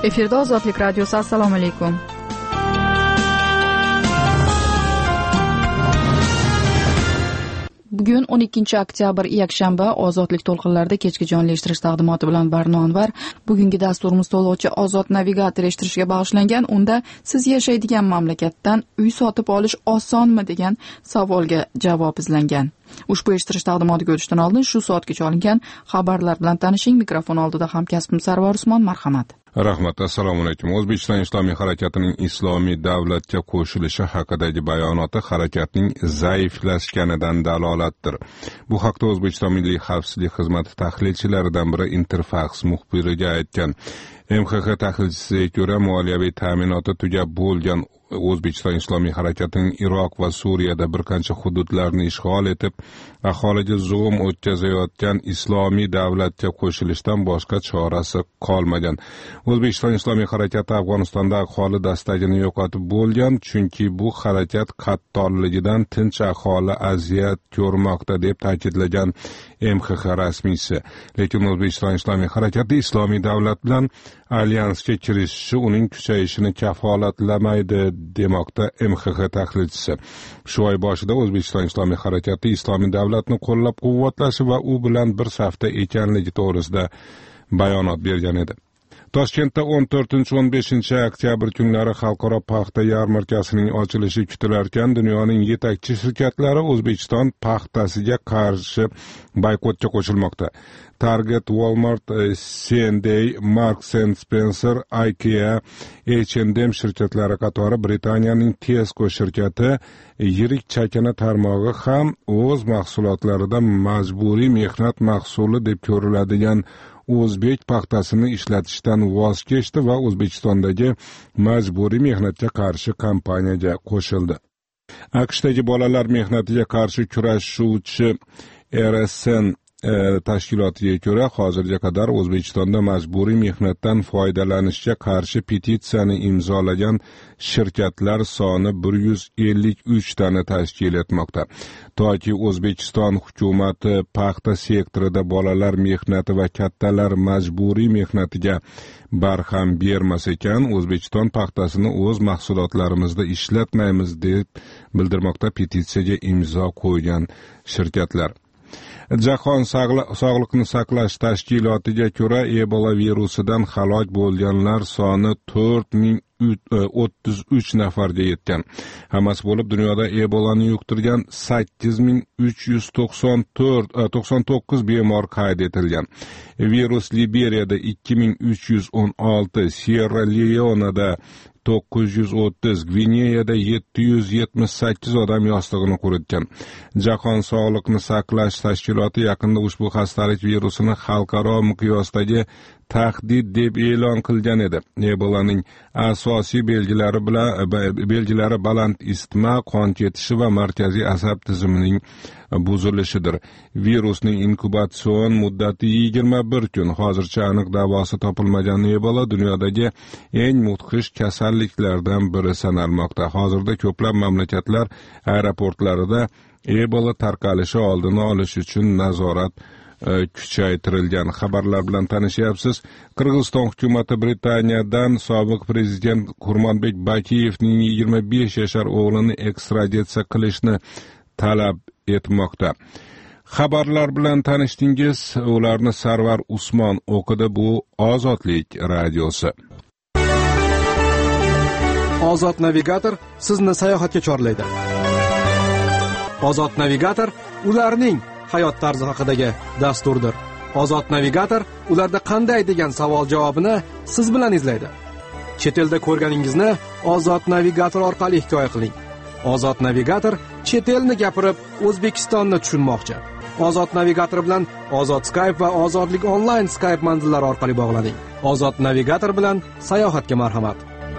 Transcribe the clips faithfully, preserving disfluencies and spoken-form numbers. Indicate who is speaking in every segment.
Speaker 1: Efirda Ozodlik radiosi. Assalomu alaykum. Bugun o'n ikkinchi oktyabr yakshanba. Ozodlik to'lqinlarida kechki jonli eshittirish taqdimoti bilan Barno Anvar. Bugungi dasturimiz to'lovchi Ozod navigator eshittirishga bag'ishlangan. Unda siz yashaydigan mamlakatdan uy sotib olish osonmi degan savolga javob izlangan. Ushbu eshittirish taqdimotiga o'tishdan oldin shu soatgacha olingan xabarlar bilan tanishing. Mikrofon oldida hamkasbim Sarvar Usmon. Marhamat.
Speaker 2: Rahmat, assalomu alaykum. O'zbekiston Islomiy harakatining islomiy davlatga qo'shilishi haqidagi bayonoti harakatning zaiflashganidan dalolatdir. Bu haqda O'zbekiston Milliy xavfsizlik xizmati tahlilchilaridan biri Interfax muxbiriga aytgan. M X X tahlilchisiga ko'ra, moliyaviy ta'minoti tugab bo'lgan O'zbekiston Islomiy harakatining Iroq va Suriyada bir qancha hududlarni ishg'ol etib, aholiga zulm o'tkazayotgan islomiy davlatga qo'shilishdan boshqa chorasi qolmagan. O'zbekiston Islomiy harakati Afg'onistonda aholi dastagini yo'qotib bo'lgan, chunki bu harakat qattolligidan tinch aholi aziyat ko'rmoqda deb ta'kidlagan M X X rasmiysi. Lekin O'zbekiston Islomiy harakati islomiy davlat bilan alyansga kirishishi uning kuchayishini kafolatlamaydi demoqda M X X tahlilchisi. Shu oy boshida O'zbekiston Islomiy harakati islomiy davlatni qo'llab-quvvatlashi va u bilan bir safda ekanligi to'g'risida bayonot bergan edi. Toshkentda o'n to'rtinchi o'n beshinchi oktyabr kunlari xalqaro paxta yarmarkasining ochilishi kutilarkan, dunyoning yetakchi shirkatlari O'zbekiston paxtasiga qarshi boykotga qo'shilmoqda. Target, Walmart, C and A, Marks and Spencer, IKEA, H and M shirkatlari qatori Britaniyaning Tesco shirkati yirik chakana tarmog'i ham o'z mahsulotlarida majburiy mehnat mahsuli deb ko'riladigan o'zbek paxtasini ishlatishdan voz kechdi va O'zbekistondagi majburiy mehnatga qarshi kampaniyaga qo'shildi. AQShdagi bolalar mehnatiga qarshi kurashuvchi R S N E, tashkilotiga ko'ra, hozirga qadar O'zbekistonda majburiy mehnatdan foydalanishga qarshi petitsiyani imzolagan shirkatlar soni bir yuz ellik uch tani tashkil etmoqda. Toki O'zbekiston hukumati paxta sektorida bolalar mehnati va kattalar majburiy mehnatiga barham bermas ekan, O'zbekiston paxtasini o'z mahsulotlarimizda ishlatmaymiz deb bildirmoqda petitsiyaga imzo qo'ygan shirkatlar. Jahon sog'liqni saqlash tashkilotiga ko'ra, Ebola virusidan halok bo'lganlar soni to'rt ming o'ttiz uch nafarga yetgan. Hammasi bo'lib dunyoda Ebolani yuqtirgan sakkiz ming uch yuz to'qson to'qqiz bemor qayd etilgan. Virus Liberiyada ikki ming uch yuz o'n olti, Sierra Leone'da to'qqiz yuz o'ttiz, Gvineyada yetti yuz yetmish sakkiz odam yostig'ini quritgan. Jahon sog'liqni saqlash tashkiloti yaqinda ushbu xastalik virusini xalqaro miqyosdagi tahdid deb e'lon qilgan edi. Ebolaning asosiy belgilari bilan belgilari baland isitma, qon ketishi va markaziy asab tizimining buzilishidir. Virusning inkubatsion muddati yigirma bir kun. Hozircha aniq davosi topilmagan Ebola dunyodagi eng mudhish kasalliklardan biri sanalmoqda. Hozirda ko'plab mamlakatlar aeroportlarida Ebola tarqalishi oldini olish uchun nazorat kuchaytirilgan. Xabarlar bilan tanishyapsiz. Qirg'iziston hukumati Britaniyadan sobiq prezident Qurmonbek Bakiyevning yigirma besh yashar o'g'lini ekstraditsiya qilishni talab etmoqda. Xabarlar bilan tanishdingiz, ularni Sarvar Usmon o'qidi. Bu Ozodlik radiosi.
Speaker 3: Ozod navigator sizni sayohatga chorlaydi. Ozod navigator ularning hayot tarzi haqidagi dasturdir. Ozod navigator ularda qanday degan savol javobini siz bilan izlaydi. Chet elda ko'rganingizni Ozod navigator orqali hikoya qiling. Ozod navigator chet elni gapirib O'zbekistonni tushunmoqchi. Ozod navigator bilan Ozod Skype va Ozodlik onlayn Skype manzillari orqali bog'laning. Ozod navigator bilan sayohatga marhamat.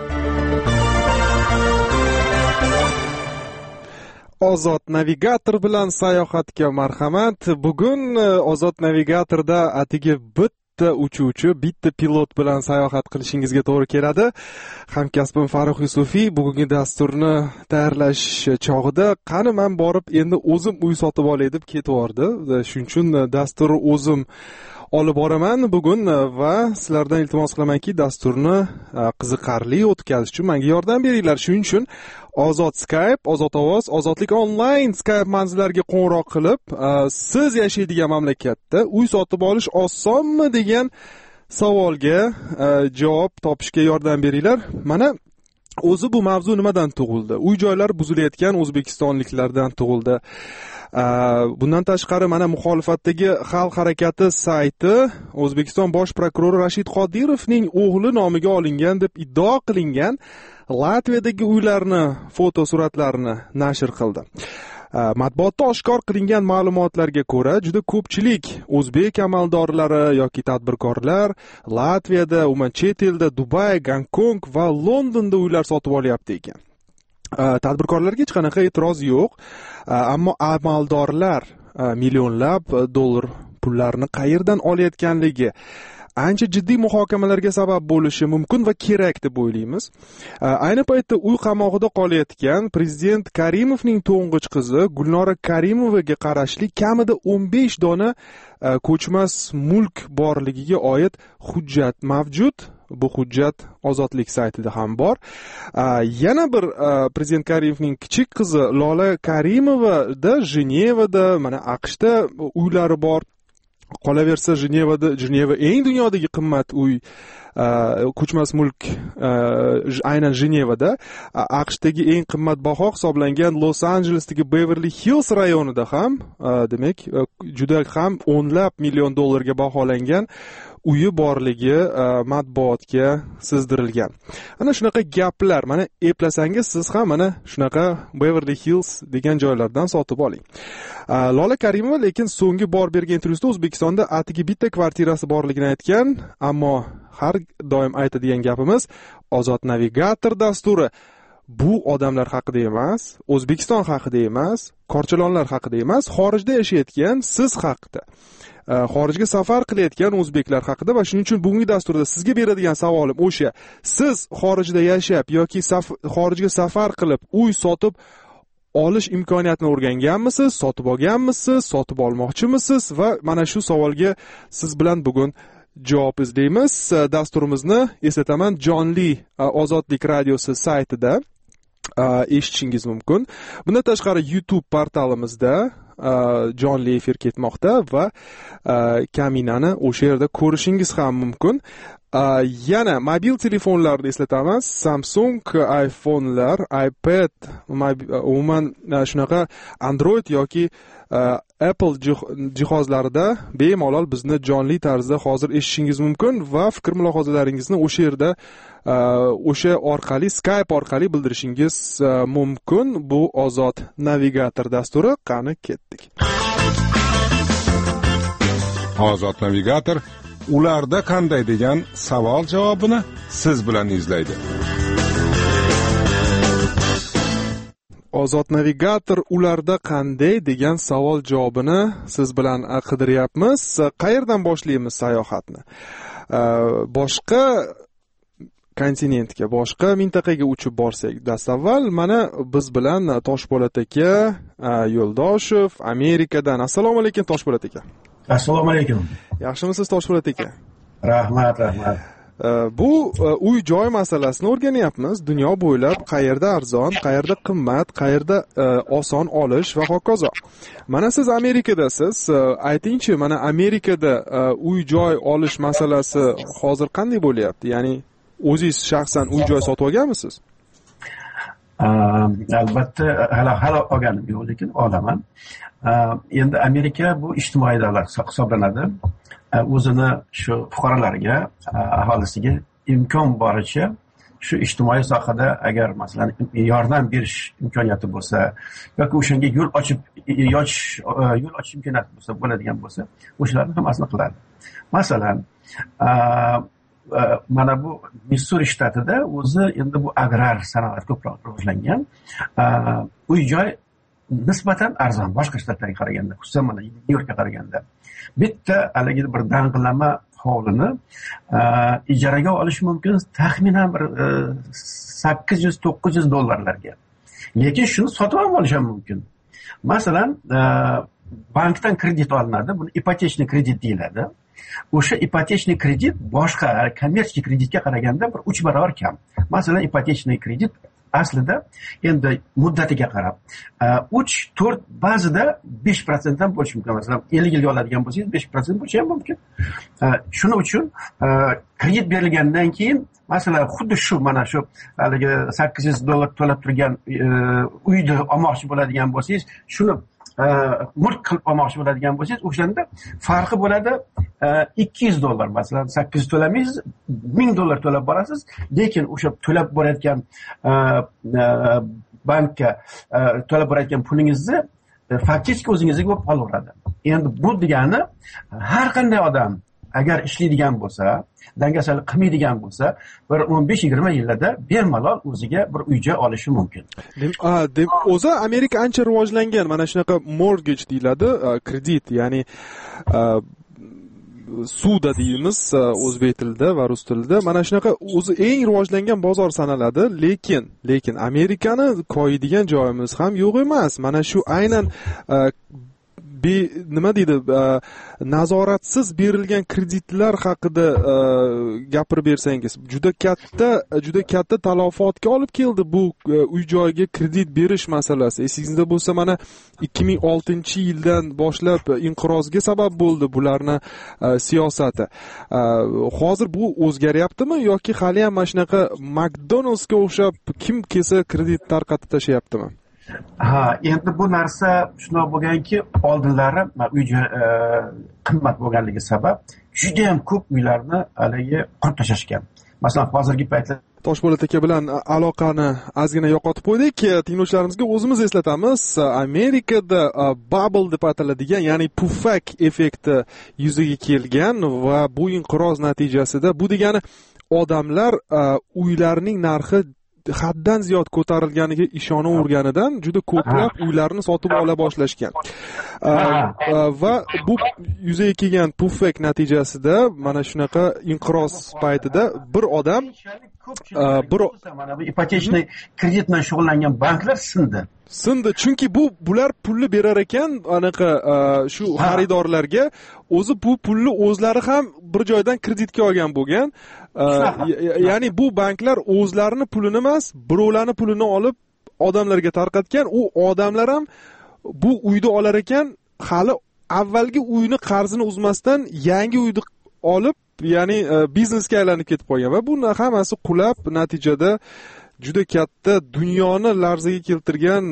Speaker 4: Ozod navigator bilan sayohatga marhamat. Bugun Ozod navigatorda atigi bitta uchuvchi, bitta pilot bilan sayohat qilishingizga to'g'ri keladi. Hamkasbim Farruh Yusufiy bugungi dasturni tayyorlash chog'ida qani men borib endi o'zim uy sotib olay deb ketib yordi. Shuning uchun dasturni o'zim olib boraman bugun va sizlardan iltimos qilamanki, dasturni qiziqarli o'tkazish uchun menga yordam beringlar. Shuning uchun Ozod Skype, Ozod ovoz, Ozodlik onlayn Skype manzillariga qo'ng'iroq qilib, siz yashaydigan mamlakatda uy sotib olish osonmi degan savolga javob topishga yordam beringlar. Mana o'zi bu mavzu nimadan tug'ildi? Uy-joylar buzilayotgan o'zbekistonliklardan tug'ildi. Bundan tashqari mana muxolifatdagi Xalq harakati sayti O'zbekiston bosh prokurori Rashid Qodirovning o'g'li nomiga olingan deb iddao qilingan Latviyadagi uylarni fotosuratlarini nashr qildi. Matbuotda oshkor qilingan ma'lumotlarga ko'ra, juda ko'pchilik o'zbek amaldorlari yoki tadbirkorlar Latviyada, umuman chet elda, Dubay, Gonkong va Londonda uylar sotib olyapti ekan. Tadbirkorlarga hech qanaqa e'tiroz yo'q, ammo amaldorlar millionlab dollar pullarni qayerdan olayotganligi ancha jiddiy muhokamalarga sabab bo'lishi mumkin va kerak deb o'ylaymiz. Ayni paytda uy qamoqida qolayotgan prezident Karimovning to'ng'ich qizi Gulnora Karimovaga qarashli kamida o'n besh dona ko'chmas mulk borligiga oid hujjat mavjud. Bu hujjat Ozodlik saytida ham bor. Yana bir prezident Karimovning kichik qizi Lola Karimovada Jenevada, mana AQShda uylari bor. Qolaversa Jenevada, Jeneva eng dunyodagi qimmat uy, ko'chmas mulk aynan Jenevada, AQShdagi eng qimmatbaho hisoblangan Los-Anjelesdagi Beverly Hills rayonida ham, demak, juda ham o'nlab million dollarga baholangan uyi borligi matbuotga sizdirilgan. Ana shunaqa gaplar, mana eplasangiz siz ham mana shunaqa Beverly Hills degan joylardan sotib oling. Lola Karimova lekin so'nggi bor bergan intervyusida O'zbekistonda atigi bitta kvartirasi borligini aytgan, ammo har doim aytadigan gapimiz, Ozod navigator dasturi bu odamlar haqida emas, O'zbekiston haqida emas, korchalonlar haqida emas, xorijda yashayotgan siz haqida, xorijga safar qilayotgan o'zbeklar haqida va shuning uchun bugungi dasturda sizga beradigan savolim o'sha: siz xorijda yashab yoki xorijga safar qilib uy sotib olish imkoniyatini o'rganganmisiz, sotib olganmisiz, sotib olmoqchimisiz? Va mana shu savolga siz bilan bugun javob izlaymiz. Dasturimizni eslataman, jonli Ozodlik radiosi saytida eshitishingiz mumkin. Bundan tashqari YouTube portalimizda jonli efir ketmoqda va kaminani o'sha yerda ko'rishingiz ham mumkin. Yana mobil telefonlarni eslataman, Samsung iPhone'lar, iPad, umuman shunaqa Android yoki Apple jihozlarida bemalol bizni jonli tarzda hozir eshitishingiz mumkin va fikr mulohazalaringizni o'sha yerda o'sha orqali, Skype orqali bildirishingiz mumkin. Bu Ozod navigator dasturi. Qani ketdik.
Speaker 2: Ozod navigator ularda qanday degan savol javobini siz bilan izlaydi.
Speaker 4: Ozod navigator ularda qanday degan savol javobini siz bilan qidiryapmiz. Qayerdan boshlaymiz sayohatni? Boshqa kontinentga, boshqa mintaqaga uchib borsak, dastavval mana biz bilan Toshpo'lat aka Yo'ldoshev Amerikadan. Assalomu alaykum Toshpo'lat aka.
Speaker 5: Assalomu alaykum.
Speaker 4: Yaxshimisiz Toshpo'lat aka?
Speaker 5: Rahmat, rahmat.
Speaker 4: Bu uy joy masalasini o'rganyapmiz. Dunyo bo'ylab qayerda arzon, qayerda qimmat, qayerda oson olish va hokazo. Mana siz Amerikadasiz. Aytingchi, mana Amerikada uy joy olish masalasi hozir qanday bo'lyapti? Ya'ni o'zingiz shaxsan uy joy sotib olganmisiz?
Speaker 5: Albatta hali hali olganim yo'q, lekin olaman. Endi Amerika bu ijtimoiy davlat hisoblanadi. O'zini shu fuqarolarga, aholisiga imkon boricha shu ijtimoiy sohada agar masalan yordam berish imkoniyati bo'lsa yoki o'shanga yo'l ochib yoch yo'l ochish imkoniyati bo'lsa, bo'ladigan bo'lsa, o'shalarni hammasini qiladi. Masalan, mana bu Missuri shtatida o'zi endi bu agrar sanoat ko'proq rivojlangan. Uy joy nisbatan arzon boshqa shtatlarga qaraganda, xususan mana Nyu-Yorkka qaraganda. Bitta haligi bir dang'illama hovlini ijaraga olish mumkin taxminan bir sakkiz yuz to'qqiz yuz dollarlarga. Lekin shuni sotib ham olish ham mumkin. Masalan, bankdan kredit olinadi, buni ipotechniy kredit deyiladi. o'sha ipotechniy kredit boshqa kommersiya kreditga qaraganda bir uch barobar kam. Masalan, ipotechniy kredit aslida endi muddatiga qarab uch to'rt, ba'zida besh prosent ham bo'lishi mumkin. Masalan, ellik yilga oladigan bo'lsangiz besh prosent bo'lishi ham mumkin. Shuning uchun kredit berilgandan keyin, masalan, xuddi shu mana shu haligi sakkiz yuz dollar to'lab turgan uyni olmoqchi bo'ladigan bo'lsangiz, shuni mulk qilib olmoqchi bo'ladigan bo'lsangiz, o'shanda farqi bo'ladi ikki yuz dollar. Masalan, sakkiz yuz to'lamaysiz, ming dollar to'lab borasiz, lekin o'sha to'lab borayotgan bankka to'lab borayotgan pulingizni faktik o'zingizga bo'lib qolaveradi. Endi bu degani, har qanday odam agar ishlaydigan bo'lsa, dangasalik qilmaydigan bo'lsa, bir o'n besh yigirma yillarda bemalol o'ziga bir uy-joy olishi mumkin.
Speaker 4: O'zi Amerika ancha rivojlangan, mana shunaqa mortgage deyiladi, kredit, ya'ni suda deymiz o'zbek tilida va rus tilida. Mana shunaqa o'zi eng rivojlangan bozor sanaladi, lekin lekin Amerikani koydigan joyimiz ham yo'q emas. Mana shu aynan Be, nima deydi, nazoratsiz berilgan kreditlar haqida gapirib bersangiz, juda katta juda katta talafotga olib keldi bu uy joyga kredit berish masalasi. Esingizda bo'lsa, mana ikki ming oltinchi yildan boshlab inqirozga sabab bo'ldi bularni siyosati. Hozir bu o'zgaryaptimi yoki hali ham mana shunaqa McDonald'sga o'xshab kim kelsa kredit tarqatib tashlayaptimi?
Speaker 5: Ha, endi bu narsa shunday bo'lganki, oldinlari uy qimmat bo'lganligi sabab juda ham ko'p uylarni haligi qurib tashlashgan. Masalan, hozirgi paytda
Speaker 4: Toshpo'lat aka bilan aloqani ozgina yo'qotib qo'ydik. Tinglovchilarimizga o'zimiz eslatamiz. Amerikada bubble deb ataladigan, ya'ni pufak effekti yuzaga kelgan va bu inqiroz natijasida, bu degani odamlar uylarining narxi haddan ziyod ko'tarilganiga ishonaverganidan juda ko'plab uylarni sotib ola boshlashgan. Va bu yuzaga kelgan pufak natijasida mana shunaqa inqiroz paytida bir odam bir
Speaker 5: mana bu ipotechniy kredit bilan shug'ullangan banklar sindi.
Speaker 4: Sindi, chunki bu bular pulni berar ekan, anaqa shu xaridorlarga, o'zi bu pulni o'zlari ham bir joydan kreditga olgan bo'lgan. Ya'ni bu banklar o'zlarini pulini emas, birovlarning pulini olib odamlarga tarqatgan. U odamlar ham bu uyni olar ekan, hali avvalgi uyni qarzini uzmasdan yangi uyni olib, ya'ni biznesga aylanib ketib qolgan va bu hammasi qulab, natijada juda katta dunyoni larzaga keltirgan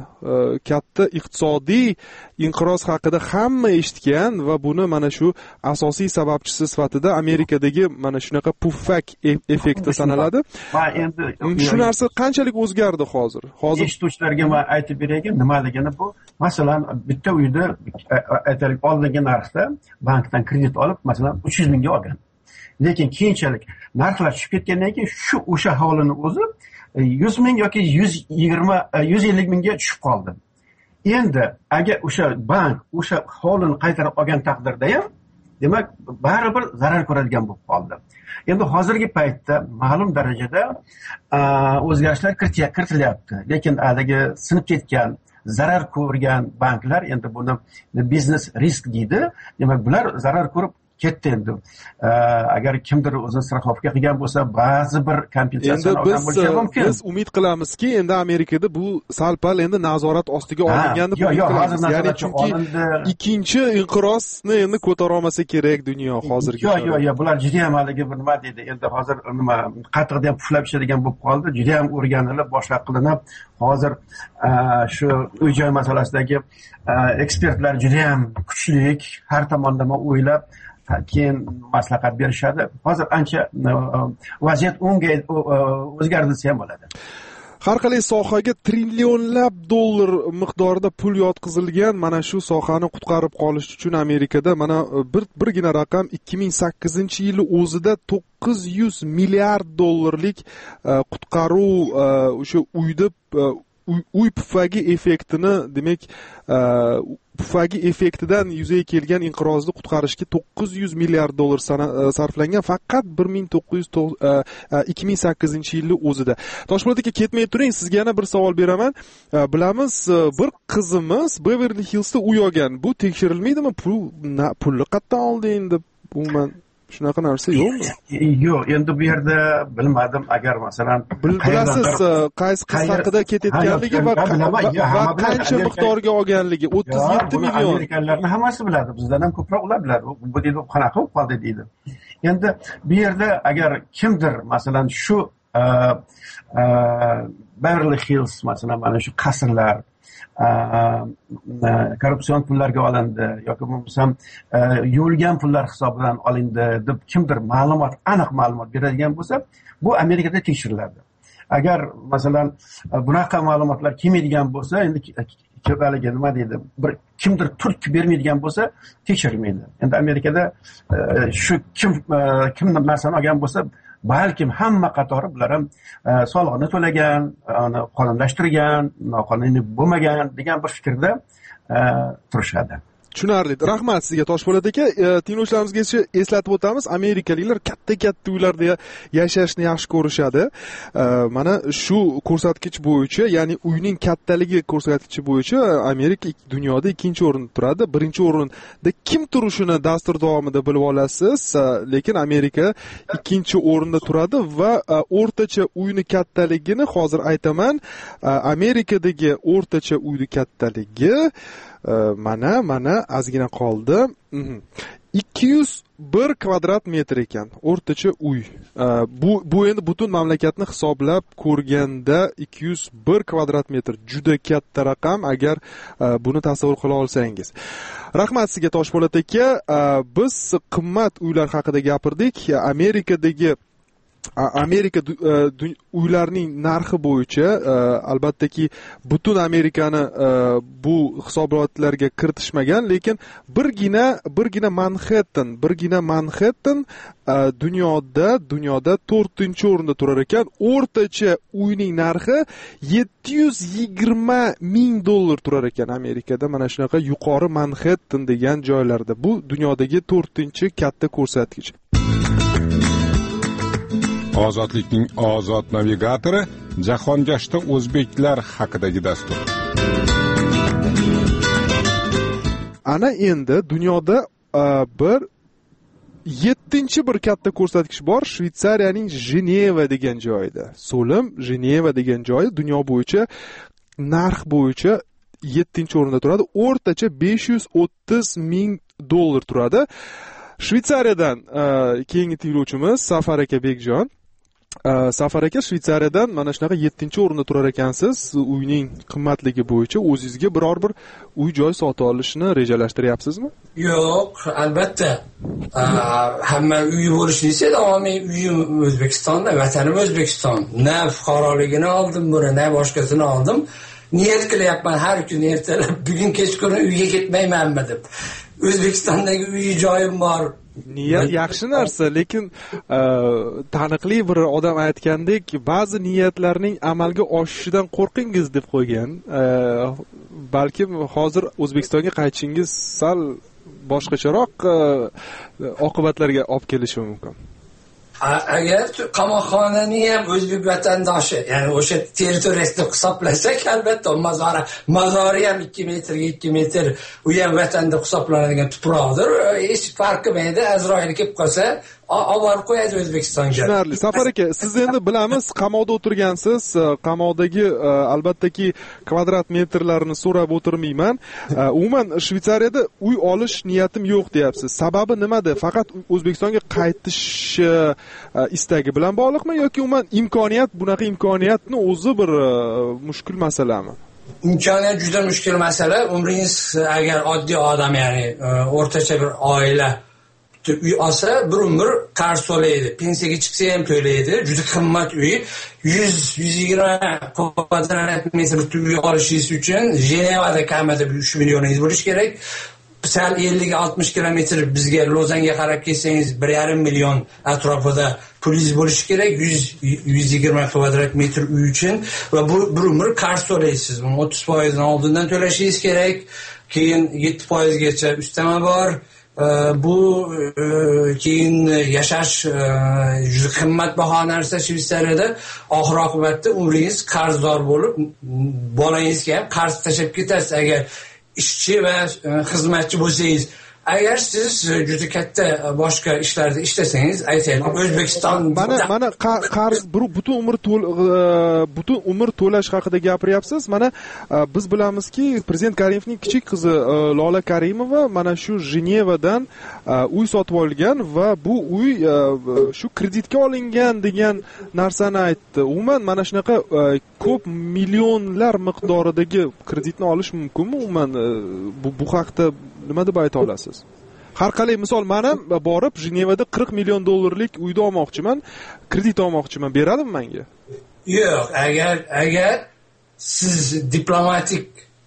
Speaker 4: katta iqtisodiy inqiroz haqida hamma eshitgan va buni mana shu asosiy sababchisi sifatida Amerikadagi mana shunaqa pufak effekti sanaladi.
Speaker 5: Va endi
Speaker 4: shu narsa qanchalik o'zgardi hozir? Hozir
Speaker 5: eshituvchilarga men aytib beraylik, nimaligini bu. Masalan, bitta uyda aytaylik oldingi narxda bankdan kredit olib, masalan, uch yuz mingga olgan. Lekin keyinchalik narxlar tushib ketgandan keyin shu o'sha hovlini o'zi yuz ming yoki yuz yigirma yuz ellik mingga tushib qoldi. Endi agar o'sha bank o'sha hovlini qaytarib olgan taqdirda ham, demak, baribir zarar ko'radigan bo'lib qoldi. Endi hozirgi paytda ma'lum darajada o'zgarishlar kiritilyapti, lekin haligi sinib ketgan, zarar ko'rgan banklar endi buni biznes risk deydi. Demak, bular zarar ko'rib ketdi endi. Agar kimdir o'zini straxovka qilgan bo'lsa, ba'zi bir kompensatsiya olgan bo'lishi mumkin.
Speaker 4: Biz umid qilamizki, endi Amerikada bu sal-pal endi nazorat ostiga olingan deb umid qilamiz. Ya'ni chunki ikkinchi inqirozni endi ko'tara olmasa kerak dunyo hozirgi.
Speaker 5: Yo'q, yo'q, yo'q, bular juda ham haligi bir nima deydi, endi hozir nima qatiqda ham puflab ishlaydigan bo'lib qoldi, juda ham o'rganilib, boshqa qilinib, hozir shu uy-joy masalasidagi ekspertlar juda ham kuchli, har tomonlama o'ylab keyin maslahat berishadi. Hozir ancha vaziyat o'ngay o'zgardi desa ham bo'ladi.
Speaker 4: Har qalay sohaga trillionlab dollar miqdorida pul yotqizilgan. Mana shu sohani qutqarib qolish uchun Amerikada mana bir birgina raqam ikki ming sakkizinchi yili o'zida to'qqiz yuz milliard dollarlik qutqaruv o'sha uyda uy pufagi effektini, demak, pufagi effektidan yuzaga kelgan inqirozni qutqarishga to'qqiz yuz milliard dollar sarflangan faqat bir ming to'qqiz yuz ikki ming sakkizinchi yilning o'zida. Toshpo'lat aka, ketmay turing, sizga yana bir savol beraman. Bilamiz, bir qizimiz Beverly Hillsda uy olgan. Bu tekshirilmaydimi? Pul pulni qayerdan olding deb umuman shunaqa narsa yo'qmi?
Speaker 5: Yo'q, endi bu yerda bilmadim, agar masalan
Speaker 4: bilasiz qaysi qiz haqida ketayotganligi va va qancha miqdorga olganligi o'ttiz yetti million.
Speaker 5: Amerikaliklarning hammasi biladi, bizdan ham ko'proq ular biladi. Bu deydi qanaqa bo'lib qoldi deydi. Endi bu yerda agar kimdir masalan shu Beverly Hills masalan mana shu qasrlar korrupsion pullarga olindi yoki bo'lmasam yo'lgan pullar hisobidan olindi deb kimdir ma'lumot, aniq ma'lumot beradigan bo'lsa, bu Amerikada tekshiriladi. Agar masalan bunaqa ma'lumotlar kelmaydigan bo'lsa, endi haligi nima deydi, bir kimdir turtki bermaydigan bo'lsa, tekshirilmaydi. Endi Amerikada shu kim kimdir narsani olgan bo'lsa, balkim hamma qatori bular ham soliqni to'lagan, uni qonunlashtirgan, noqonuniy bo'lmagan degan bir fikrda turishadi.
Speaker 4: Tushunarli. Rahmat sizga Toshpo'lat aka. Tinglovchilarimizga eslatib o'tamiz, amerikaliklar katta-katta uylarda yashashni yaxshi ko'rishadi. Mana shu ko'rsatkich bo'yicha, ya'ni uyning kattaligi ko'rsatkichi bo'yicha Amerika dunyoda ikkinchi o'rinda turadi. Birinchi o'rinda kim turishini dastur davomida bilib olasiz, lekin Amerika ikkinchi o'rinda turadi va o'rtacha uyning kattaligini hozir aytaman. Amerikadagi o'rtacha uyning kattaligi mana mana ozgina qoldi. ikki yuz bir kvadrat metr ekan o'rtacha uy. Bu bu endi butun mamlakatni hisoblab ko'rganda ikki yuz bir kvadrat metr juda katta raqam, agar buni tasavvur qila olsangiz. Rahmat sizga Toshpo'lat aka. Biz qimmat uylar haqida gapirdik. Amerikadagi Amerika uylarining narxi bo'yicha albattaki butun Amerikani bu hisobotlarga kiritishmagan, lekin birgina birgina Manhattan, birgina Manhattan dunyoda dunyoda to'rtinchi o'rinda turar ekan. O'rtacha uyning narxi yetti yuz yigirma ming dollar turar ekan Amerikada. Mana shunaqa yuqori Manhattan degan joylarda. Bu dunyodagi to'rtinchi katta ko'rsatkich.
Speaker 2: Ozodlikning ozod navigatori jahongashta o'zbeklar haqidagi dastur.
Speaker 4: Ana endi dunyoda bir yettinchi bir katta ko'rsatkich bor, Shvetsariyaning Jeneva degan joyida. So'lim Jeneva degan joyi dunyo bo'yicha narx bo'yicha yettinchi o'rinda turadi. O'rtacha besh yuz o'ttiz ming dollar turadi. Shvetsariyadan keyingi tinglovchimiz Safar aka Bekjon. Safar aka, Shvetsariyadan mana shunaqa yettinchi o'rinda turar ekansiz. Uyning qimmatligi bo'yicha o'zingizga biror bir uy joy sotib olishni rejalashtiryapsizmi?
Speaker 6: Yo'q, albatta. Hamma uyi bo'lishini istaydi. Men uyim O'zbekistonda, vatanim O'zbekiston. Na fuqaroligini oldim buni, na boshqasini oldim. Niyat qilyapman har kuni ertalab bugun kechqurun uyga ketmaymanmi deb. O'zbekistondagi uy joyim bor.
Speaker 4: Niyat yaxshi narsa, lekin taniqli bir odam aytgandek, ba'zi niyatlarning amalga oshishidan qo'rqingiz deb qo'ygan. Balkim hozir O'zbekistonga qaytishingiz sal boshqacharoq oqibatlarga olib kelishi mumkin.
Speaker 6: Agar qamoqxonani ham o'zbek vatandoshi, ya'ni o'sha territoriyasida hisoblasak, albatta mazori, mazori ham ikki metrga ikki metr, u ham vatanda hisoblanadigan tuproqdir. Hech farqi bo'lmaydi. Azroil kelib qolsa, olib qo'yadi O'zbekistonga.
Speaker 4: Tushunarli. Safar aka, siz endi bilamiz, qamoqda o'tirgansiz. Qamoqdagi albattaki kvadrat metrlarini so'rab o'tirmayman. Umuman Shvetsariyada uy olish niyatim yo'q deyapsiz. Sababi nimada? Faqat O'zbekistonga qaytish istagi bilan bog'liqmi yoki umuman imkoniyat, bunaqa imkoniyatni o'zi bir mushkul masalami?
Speaker 6: Imkoniyat juda mushkul masala. Umringiz agar oddiy odam, ya'ni o'rtacha bir oila uy olsa, bir umr qarz to'laydi. Pensiyaga chiqsa ham to'laydi. Juda qimmat uy. yuz yuz yigirma kvadrat metr uy olishingiz uchun Jenevada kamida uch millioningiz bo'lishi kerak. Sal ellik oltmish kilometr bizga Lozanga qarab kelsangiz bir yarim million atrofida pulingiz bo'lishi kerak. yuz yuz yigirma kvadrat metr uy uchun va bu bir umr qarz to'laysiz. o'ttiz foiz dan oldindan to'lashingiz kerak. Keyin yetti foiz gacha ustama bor. Bu keyin yashash juda qimmatbaho narsa Shvetsariyada. Oxir oqibatda umringiz qarzdor bo'lib, bolangizga ham qarz tashab ketasiz. Agar ishchi va xizmatchi bo'lsangiz, agar siz juda katta boshqa ishlarda ishlasangiz, aytaylik, O'zbekiston
Speaker 4: mana mana qarz butun umr butun umr to'lash haqida gapiryapsiz. Mana biz bilamizki, prezident Karimovning kichik qizi Lola Karimova mana shu Jenevadan uy sotib olgan va bu uy shu kreditga olingan degan narsani aytdi. Umuman mana shunaqa ko'p millionlar miqdoridagi kreditni olish mumkinmi? Umuman bu bu haqda nima deb ayta olasiz? Har qalay misol, men ham borib Jenevada qirq million dollarlik uyda olmoqchiman, kredit olmoqchiman, beradimi menga?
Speaker 6: Yo'q, agar agar siz diplomatik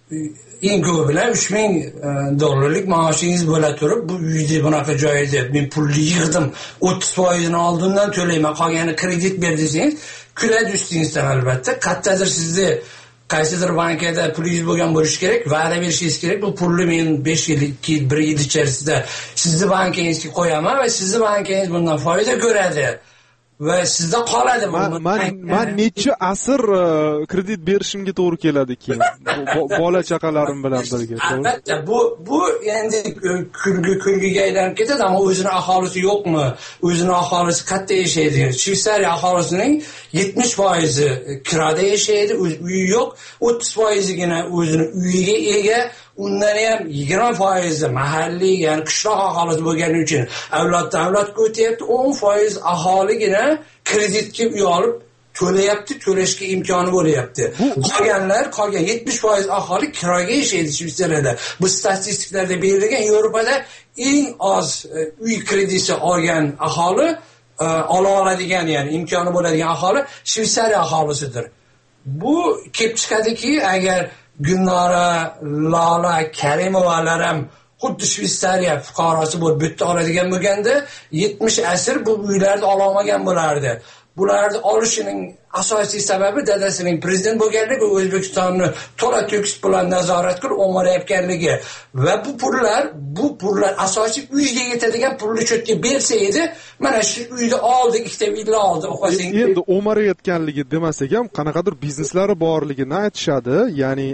Speaker 6: eng ko'pi bilan uch ming dollarlik maoshingiz bo'la turib, bu uyda bunaqa joyda men pulni yig'dim, o'ttiz foizini oldindan to'layman, qolganini kredit ber desangiz, kuladi ustingizdan albatta. Qayerdadir sizni qaysidir bankada pulingiz bo'lgan bo'lishi kerak, va'da berishingiz kerak. Bu pulni men besh yil, ikki yil, bir yil ichida sizni bankingizga qo'yaman va sizni bankingiz bundan foyda ko'radi va sizda qoladi.
Speaker 4: Men men necha asr kredit berishimga to'g'ri keladi keyin bola chaqalarim bilan birga.
Speaker 6: Albatta, bu bu endi kulgi kulgiga aylanib ketadi, ammo o'zini aholisi yo'qmi? O'zini aholisi qayerda yashaydi? Shveysariya aholisining yetmish foizi kirada yashaydi, uyi yo'q. o'ttiz foizigina o'zini uyiga ega. Undan ham yigirma foizi mahalliy, ya'ni qishloq aholisi bo'lgani uchun avloddan avlodga o'tyapti. o'n foiz aholigina kreditga uy olib to'layapti, to'lashga imkoni bo'lyapti. Qolganlar, qolgan yetmish foiz aholi kiroga yashaydi Shveysariyada. Bu statistiklarda berilgan. Yevropada eng oz uy krediti olgan aholi, ola oladigan, ya'ni imkoni bo'ladigan aholi Shveysariya aholisidir. Bu kelib chiqadiki, agar Gulnora, Lola Karimovalar ham xuddi Shveysariya fuqarosi bo'lib bitta oladigan bo'lganda, yetmish asr bu uylarni ola olmagan bo'lardi. Bularni olishining asosiy sababi dadasining prezident bo'lganligi, O'zbekistonni to'la to'kis bilan nazorat qilib o'marayotganligi va bu pullar, bu pullar asosiy uyga yetadigan pulni cho'tga bersa edi, mana shu uyni oldik, ikkita villa oldik, o'qasang.
Speaker 4: Endi o'marayotganligi demasak ham, qanaqadir bizneslari borligini aytishadi. Ya'ni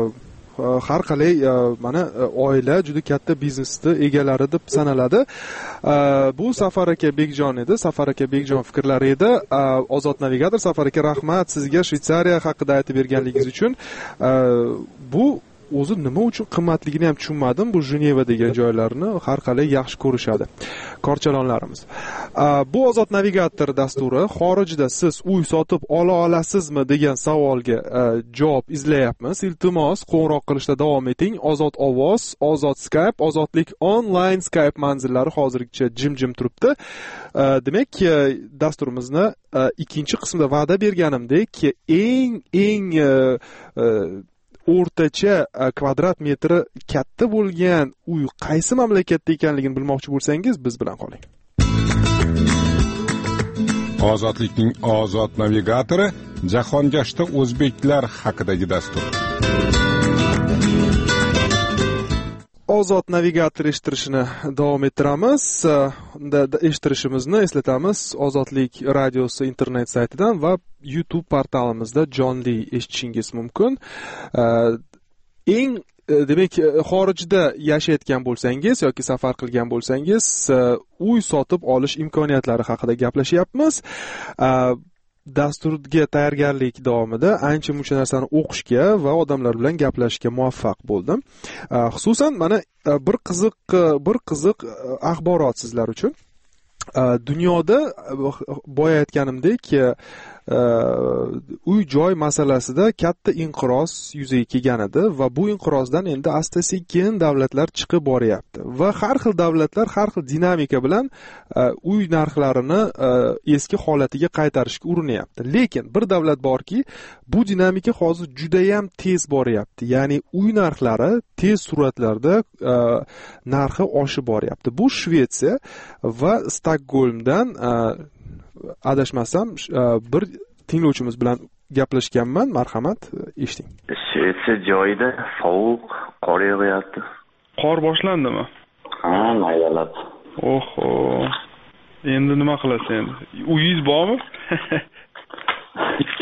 Speaker 4: har qalay mana oila juda katta biznesni egalari deb sanaladi. Bu Safar aka Bekjon edi. Safar aka Bekjon fikrlari edi. Ozod navigator Safar aka, rahmat sizga Shveysariya haqida aytib berganligingiz uchun. Bu o'zi nima uchun qimmatligini ham tushunmadim. Bu Jeneva degan joylarni har qalay yaxshi ko'rishadi korchalonlarimiz. Bu Ozod navigator dasturi xorijda siz uy sotib ola olasizmi degan savolga javob izlayapmiz. Iltimos qo'ng'iroq qilishda davom eting. Ozod ovoz, Ozod Skype, Ozodlik online Skype manzillari hozirgacha jim-jim turibdi. Demak, dasturimizni ikkinchi qismida va'da berganimdek, eng eng o'rtacha kvadrat metri katta bo'lgan uy qaysi mamlakatda ekanligini bilmoqchi bo'lsangiz, biz bilan qoling.
Speaker 2: Ozodlikning Ozod navigatori jahongashta o'zbeklar haqidagi dastur.
Speaker 4: Ozod navigator eshittirishini davom ettiramiz. Unda eshittirishimizni eslatamiz. Ozodlik radiosi internet saytidan va YouTube portalimizda jonli eshitishingiz mumkin. Eng demak, xorijda yashayotgan bo'lsangiz yoki safar qilgan bo'lsangiz, uy sotib olish imkoniyatlari haqida gaplashyapmiz. Dasturga tayyorgarlik davomida ancha muncha narsani o'qishga va odamlar bilan gaplashishga muvaffaq bo'ldim. Xususan mana bir qiziq bir qiziq axborot sizlar uchun. Dunyoda boya aytganimdek, uy joy masalasida katta inqiroz yuzaga kelgan edi va bu inqirozdan endi asta-sekin davlatlar chiqib boryapti va har xil davlatlar har xil dinamika bilan uy narxlarini eski holatiga qaytarishga urinyapti. Lekin bir davlat borki, bu dinamika hozir juda ham tez boryapti. Ya'ni uy narxlari tez sur'atlarda narxi oshib boryapti. Bu Shvetsiya va Stokgolmdan adashmasam bir tinglovchimiz bilan gaplashganman. Marhamat, eshiting.
Speaker 7: Shvetsiya joyida sovuq, qor yog'yapti.
Speaker 8: Qor boshlandimi?
Speaker 7: Ha, maydalab.
Speaker 8: Oho. Endi nima qilasan endi? Uyingiz bormi?
Speaker 7: Ikki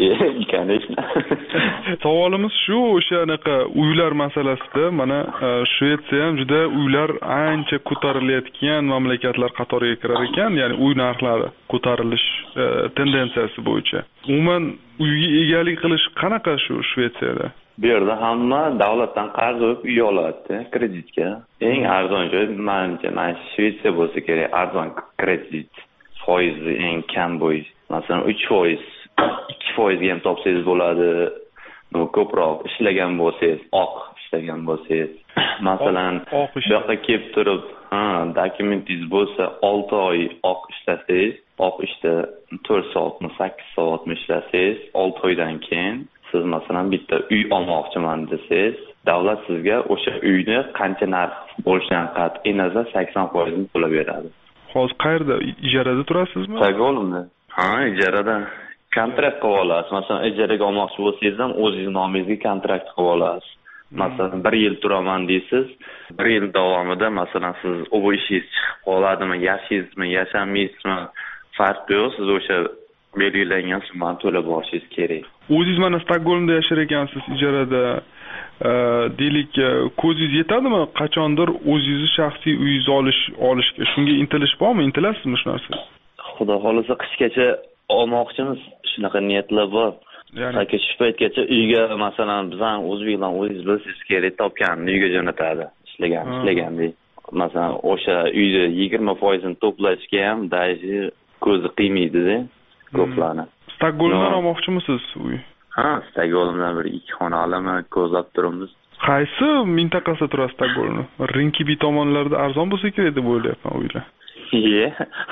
Speaker 7: конечно.
Speaker 8: Savolimiz shu, o'sha anaqa uylar masalasida. Mana Shvetsiya ham juda uylar ancha ko'tarilayotgan mamlakatlar qatoriga kirar ekan, ya'ni uy narxlari ko'tarilish tendensiyasi bo'yicha. Umuman uyga egalik qilish qanaqa shu Shvetsiyada?
Speaker 7: Bu yerda hamma davlatdan qarz olib uy oladi, kreditga. Eng arzon joy menimcha mana Shvetsiya bo'lsa kerak, arzon kredit foizi eng kam bo'yicha. Masalan, uch foiz, ikki foizga ham topsangiz bo'ladi. No, ko'proq ishlagan bo'lsangiz, oq ishlagan bo'lsangiz. Masalan, bu yoqqa kelib turib, ha, dokumentingiz bo'lsa, olti oy oq ishlasangiz, oq ishda to'rt soatmi, sakkiz soatmi ishlasangiz, olti oydan keyin siz masalan bitta uy olmoqchiman desangiz, davlat sizga o'sha uyni qancha narx bo'lishidan qat'iy nazar sakson foiz ni to'lab beradi.
Speaker 8: Hozir qayerda? Ijarada turasizmi?
Speaker 7: Stokgolmda. Ha, ijarada. Kontrakt qilib olasiz. Masalan, ijaraga olmoqchi bo'lsangiz ham o'zingiz nomingizga kontrakt qilib olasiz. Masalan, bir yil turaman deysiz, bir yil davomida masalan siz u ishingiz chiqib qoladimi, yashaysizmi, yashamaysizmi, farq yo'q. Siz o'sha belgilangan summani to'lab borishingiz kerak.
Speaker 8: O'zingiz mana Stokgolmda yashar ekansiz, ijarada. Deylik, ko'zingiz yetadimi qachondir o'zingizni shaxsiy uyingizni olish olishga? Shunga intilish bormi? Intilasizmi shu narsa?
Speaker 7: Xudo xolasa qishgacha olmoqchimiz. Shunaqa niyatlar bor. Ya'ni shu paytgacha uyga masalan bizdan o'zbeklar o'zingiz bilsangiz kerak topganini uyga jo'natadi. Ishlagan, ishlagandek. Masalan, o'sha uyni yigirma foiz ni to'plashga ham daji ko'zi qiymaydi-da ko'plarni.
Speaker 8: Stokgolmdan olmoqchimisiz uy?
Speaker 7: Ha, Stokgolmdan bir ikki xona olaman, ko'zlab turibmiz.
Speaker 8: Qaysi mintaqasida turasiz Stokgolmda? Rinkibi tomonlarida arzon bo'lsa kerak deb o'ylayapman uylar.
Speaker 7: Ye.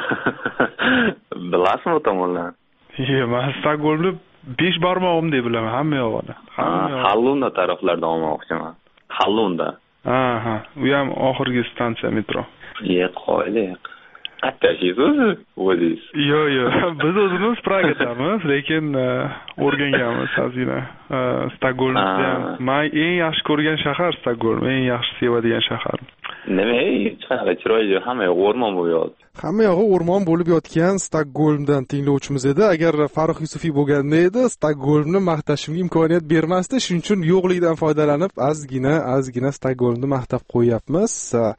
Speaker 7: Bilasizmi o tomonlarni?
Speaker 8: Ye, men Stokgolmda besh barmog'im deb bilaman, hamma yog'ini.
Speaker 7: Hallunda taraflarda olmoqchiman. Hallunda.
Speaker 8: Ha, ha. U ham oxirgi stansiya metro.
Speaker 7: Ye, qo'yli. Qatnashasiz o'zingiz?
Speaker 8: Yo'q, yo'q. Biz o'zimiz Pragadamiz, lekin o'rganganmiz hazina. Stokgolmda ham. Men eng yaxshi ko'rgan shahar Stokgolm, eng yaxshi sevadigan shahar.
Speaker 7: Nima, chiqadi chiroyli, hamma yoq o'rmon bo'lib yotdi.
Speaker 4: Hamma yog'i o'rmon bo'lib yotgan Stokgolmdan tinglovchimiz edi. Agar Farruh Yusufiy bo'lganda edi, Stokgolmni maqtashimga imkoniyat bermasdi. Shuning uchun yo'qlikdan foydalanib, ozgina, ozgina Stokgolmni maqtab qo'yapmiz.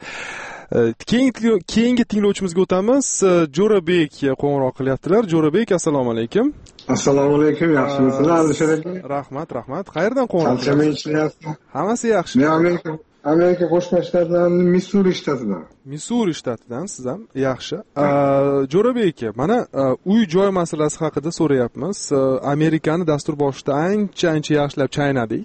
Speaker 4: Keyingi keyingi tinglovchimizga o'tamiz. Jo'rabek qo'ng'iroq qilyaptilar. Jo'rabek, assalomu alaykum.
Speaker 9: Assalomu alaykum, yaxshimisizlar Alisher aka?
Speaker 4: Rahmat, rahmat. Qayerdan qo'ng'iroq
Speaker 9: qilyapsiz?
Speaker 4: Hammasi yaxshi.
Speaker 9: Men Amerika Amerika Qo'shma Shtatlarining Missuri shtatidan.
Speaker 4: Missuri shtatidan, siz ham yaxshi. Jo'rabek aka, mana uy joy masalasi haqida so'rayapmiz. Amerikani dastur boshida ancha-ancha yaxshilab chaynadik.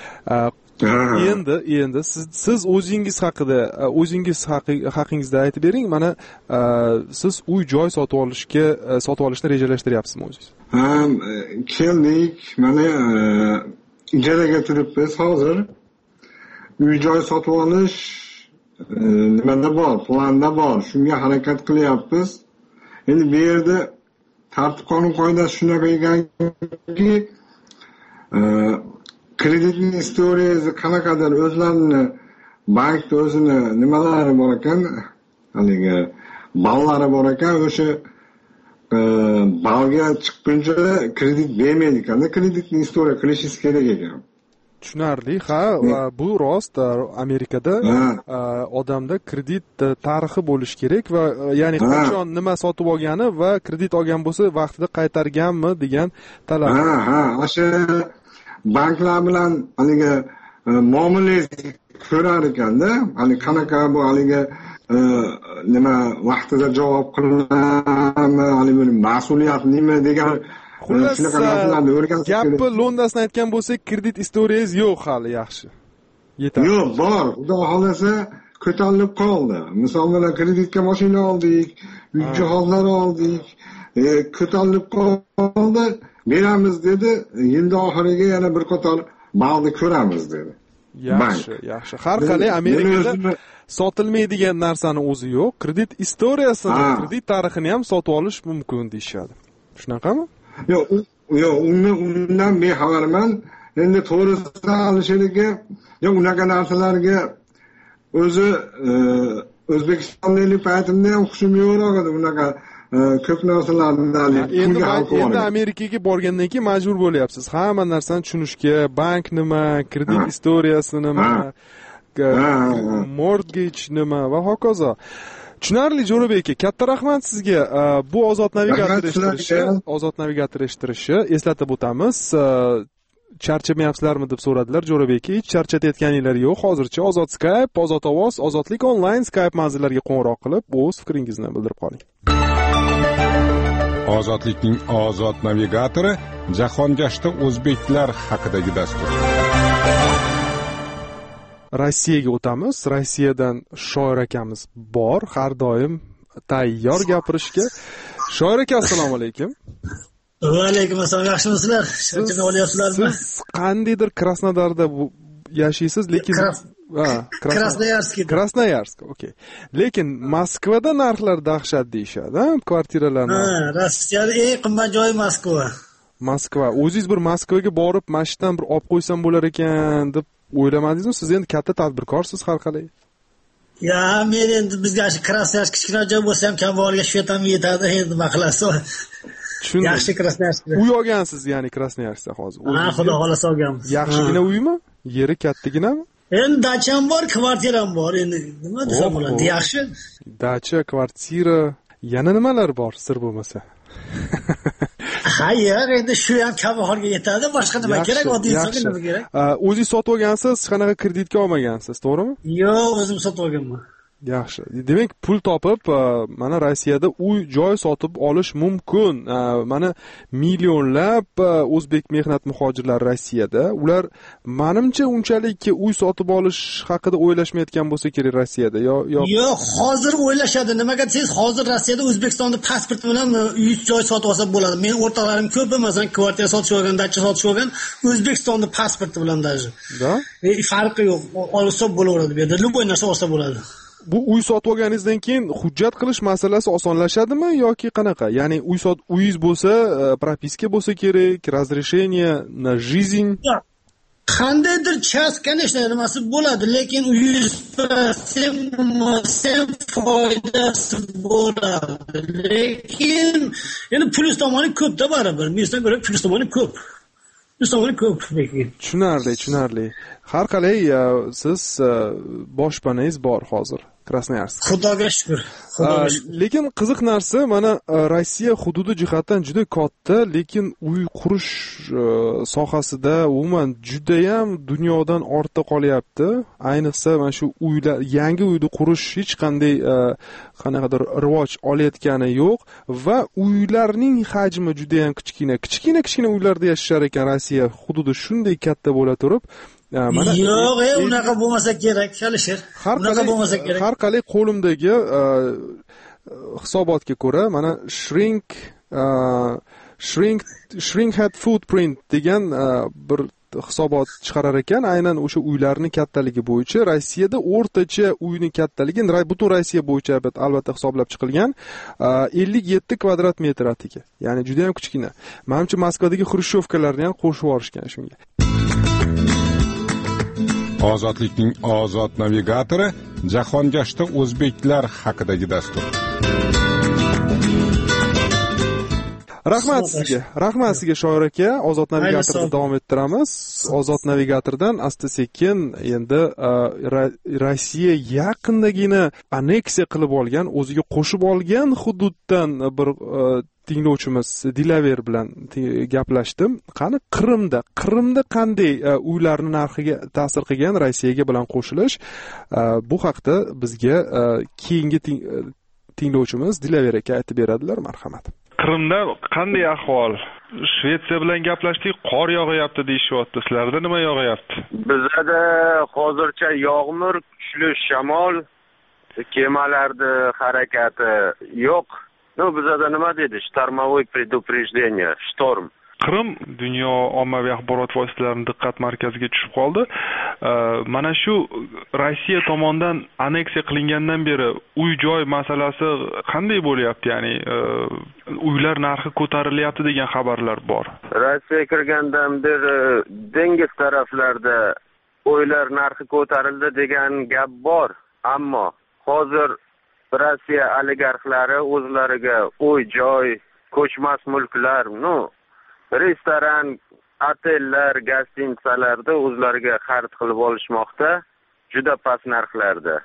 Speaker 4: Endi, endi siz siz o'zingiz haqida, o'zingiz haqingizda aytib bering. Mana siz uy joy sotib olishga, sotib olishni rejalashtiryapsizmi o'zingiz?
Speaker 9: Ha, keldik. Mana ijaraga turibmiz hozir. Uy joy sotib olish nimada bor, planda bor. Shunga harakat qilyapmiz. Endi bu yerda tartib qonun qoidasi shunaqa ekanki, kreditning istoriyasi qanaqadir o'zlarini bankda o'zini nimalari bor ekan, haligi ballari bor ekan, o'sha balga chiqquncha kredit bermaydi ekanda, kreditni istoriya qilishingiz kerak ekan.
Speaker 4: Tushunarli. Ha, bu rost. Amerikada odamda kredit tarixi bo'lishi kerak va ya'ni qachon nima sotib olgani va kredit olgan bo'lsa vaqtida qaytarganmi degan talab.
Speaker 9: Ha, ha, o'sha banklar bilan haligi muomalangiz ko'rar ekanda, hani qanaqa bu haligi nima vaqtida javob qilinadimi, haligi mas'uliyat nima degan shunaqa narsalarni o'rganib
Speaker 4: gapni lo'ndasini aytgan bo'lsak, kredit istoriyangiz yo'q hali yaxshi. Yetadi.
Speaker 9: Yo'q, bor. Xudo xolasa ko'tarilib qoldi. Misol bilan kreditga mashina oldik, uy jihozlar oldik, ko'tarilib qoldi. Beramiz dedi, yilda oxiriga yana bir qator balni ko'ramiz dedi.
Speaker 4: Yaxshi, yaxshi. Har qalay Amerikada sotilmaydigan narsani o'zi yo'q. Kredit istoriyasini, kredit tarixini ham sotib olish mumkin deyshadi. Shunaqami?
Speaker 9: Yo'q, yo'q, undan bexabarman. Endi to'g'risi Alisherga, yo'q, unaqa narsalarga o'zi O'zbekistondagi paytimda ham xushim yo'q edi. Unaqa ko'p narsalarni
Speaker 4: endi endi Amerikaga borgandan keyin majbur bo'lyapsiz hamma narsani tushunishga, bank nima, kredit istoriyasi nima, mortgage nima va hokazo. Tushunarli Jo'rabek aka, katta rahmat sizga. Bu ozod navigator eshittirishi, ozod navigator eshittirishi eslatib o'tamiz. Charchamayapsizlarmi deb so'radilar Jo'rabek aka. Hech charchatayotganingiz yo'q. Hozircha Ozod Skype, Ozod ovoz, Ozodlik onlayn Skype manzillariga qo'ng'iroq qilib, o'z fikringizni bildirib qoling.
Speaker 2: Ozodlikning ozod navigatori jahongashta o'zbeklar haqidagi dastur.
Speaker 4: Rossiyaga o'tamiz. Rossiyadan Shoir akamiz bor, har doim tayyor gapirishga. Shoir aka, assalomu alaykum.
Speaker 10: Va alaykum assalom. Yaxshimisizlar? Charchab olyapsizlarmi?
Speaker 4: Siz qandaydir Krasnodarda yashaysiz, lekin ha,
Speaker 10: Krasnoyarsk.
Speaker 4: Krasnoyarsk, okey. Lekin Moskvada narxlar dahshat deyshadi, ha, kvartiralarni.
Speaker 10: Ha, Rossiyada eng qimmat joyi Moskva.
Speaker 4: Moskva. O'zingiz bir Moskvaga borib, mashinadan bir olib qo'ysam bo'lar ekan deb o'ylamadingizmi? Siz endi katta tadbirkorsiz har qalay.
Speaker 10: Ya, men endi bizga shu Krasnoyarsk kichkina joy bo'lsa ham kambag'alga shu yerdan yetadi, endi nima qilasiz? Yaxshi Krasnoyarskda.
Speaker 4: Uy olgansiz, ya'ni Krasnoyarskda hozir.
Speaker 10: Ha, xudo xolasa olganmiz.
Speaker 4: Yaxshigina uymi? Yeri kattaginami?
Speaker 10: Endi dacham bor, kvartiram bor. Endi nima desam bo'ladi? Yaxshi.
Speaker 4: Dacha, kvartira, yana nimalar bor, sir bo'lmasa?
Speaker 10: Hayır, endi shu ham kambag'alga yetadi, boshqa nima kerak? Oddiy insonga nima kerak?
Speaker 4: O'zingiz sotib olgansiz, hech qanaqa kreditga olmagansiz, to'g'rimi?
Speaker 10: Yo'q, o'zim sotib olganman.
Speaker 4: Yaxshi. Demak, pul topib, mana Rossiyada uy joy sotib olish mumkin. Mana millionlab o'zbek mehnat muhojirlari Rossiyada. Ular menimcha unchalik uy sotib olish haqida o'ylashmayotgan bo'lsa kerak Rossiyada. Yo, yo.
Speaker 10: Yo'q, hozir o'ylashadi. Nimaga desangiz, hozir Rossiyada O'zbekistonda pasport bilan uy joy sotib olsa bo'ladi. Men o'rtoqlarim ko'pi, masalan, kvartira sotib olgan, dacha sotib olgan, O'zbekistonda pasporti bilan даже.
Speaker 4: Da?
Speaker 10: E, farqi yo'q. Olsa bo'laveradi bu yerda. Любой narsa olsa bo'ladi.
Speaker 4: Bu uy sotib olganingizdan keyin hujjat qilish masalasi osonlashadimi yoki qanaqa? Ya'ni uy sot uyingiz bo'lsa, propiska bo'lsa kerak, разрешение на жизнь.
Speaker 10: Qandaydir chas, конечно, nimasi bo'ladi, lekin uyingiz sem foydasi bo'ladi. Lekin endi plyus tomoni ko'p-da baribir. Menga ko'ra plyus tomoni ko'p. Plyus tomoni ko'p lekin.
Speaker 4: Tushunarli, tushunarli. Har qalay siz boshpanangiz bor hozir Krasnoyarsk.
Speaker 10: Xudoga shukr.
Speaker 4: Lekin qiziq narsa, mana Rossiya hududi jihatdan juda katta, lekin uy qurish sohasida umuman juda ham dunyodan ortda qolyapti. Ayniqsa mana shu uylar, yangi uyni qurish hech qanday qanaqadir rivoj olayotgani yo'q va uylarning hajmi juda ham kichkina. Kichkina-kichkina uylarda yashashar ekan Rossiya hududi shunday katta bo'la turib,
Speaker 10: mana yo'q, e, unaqa bo'lmasa kerak, Alisher. Unaqa bo'lmasa kerak.
Speaker 4: Har qalay qo'limdagi hisobotga ko'ra, mana shrink shrink shrink had footprint degan bir hisobot chiqarar ekan, aynan o'sha uylarning kattaligi bo'yicha Rossiyada o'rtacha uyning kattaligi, butun Rossiya bo'yicha albatta hisoblab chiqilgan, ellik yetti kvadrat metr atiga. Ya'ni juda ham kichkina. Menimcha Moskvadagi xrushchevkalarni ham qo'shib yuborishgan shunga.
Speaker 2: Ozodlikning ozod navigatori jahongashta o'zbeklar haqidagi dastur.
Speaker 4: Rahmat sizga. Rahmat sizga Shoir aka. Ozod navigatorni davom ettiramiz. Ozod navigatordan asta-sekin endi Rossiya yaqindagina anneksiya qilib olgan, o'ziga qo'shib olgan hududdan bir tinglovchimiz Dilaver bilan gaplashdim. Qani Qrimda, Qrimda qanday uylarning narxiga ta'sir qilgan Rossiyaga bilan qo'shilish? Bu haqda bizga keyingi tinglovchimiz Dilaver aka aytib beradilar, marhamat.
Speaker 8: Qrimda qanday ahvol? Shvetsiya bilan gaplashdik, qor yog'yapti deyishyapti. Sizlarda nima yog'yapti?
Speaker 11: Bizda hozircha yog'mur, kuchli shamol, kemalarda harakati yo'q. Ну, bizda nima dedi? Shtormovoy предупреждение, shtorm.
Speaker 8: Qrim dunyo ommaviy axborot vositalarining diqqat markaziga tushib qoldi. Mana shu Rossiya tomonidan anneksiya qilingandan beri uy-joy masalasi qanday bo'lyapti? Ya'ni uylar narxi ko'tarilyapti degan xabarlar bor.
Speaker 11: Rossiya kirgandan beri dengiz taraflarda uylar narxi ko'tarildi degan gap bor, ammo hozir Rossiya oligarxlari o'zlariga uy joy, ko'chmas mulklar, no, restoran, otellar, gostinitsalarda o'zlariga xarid qilib olishmoqda, juda past narxlarda.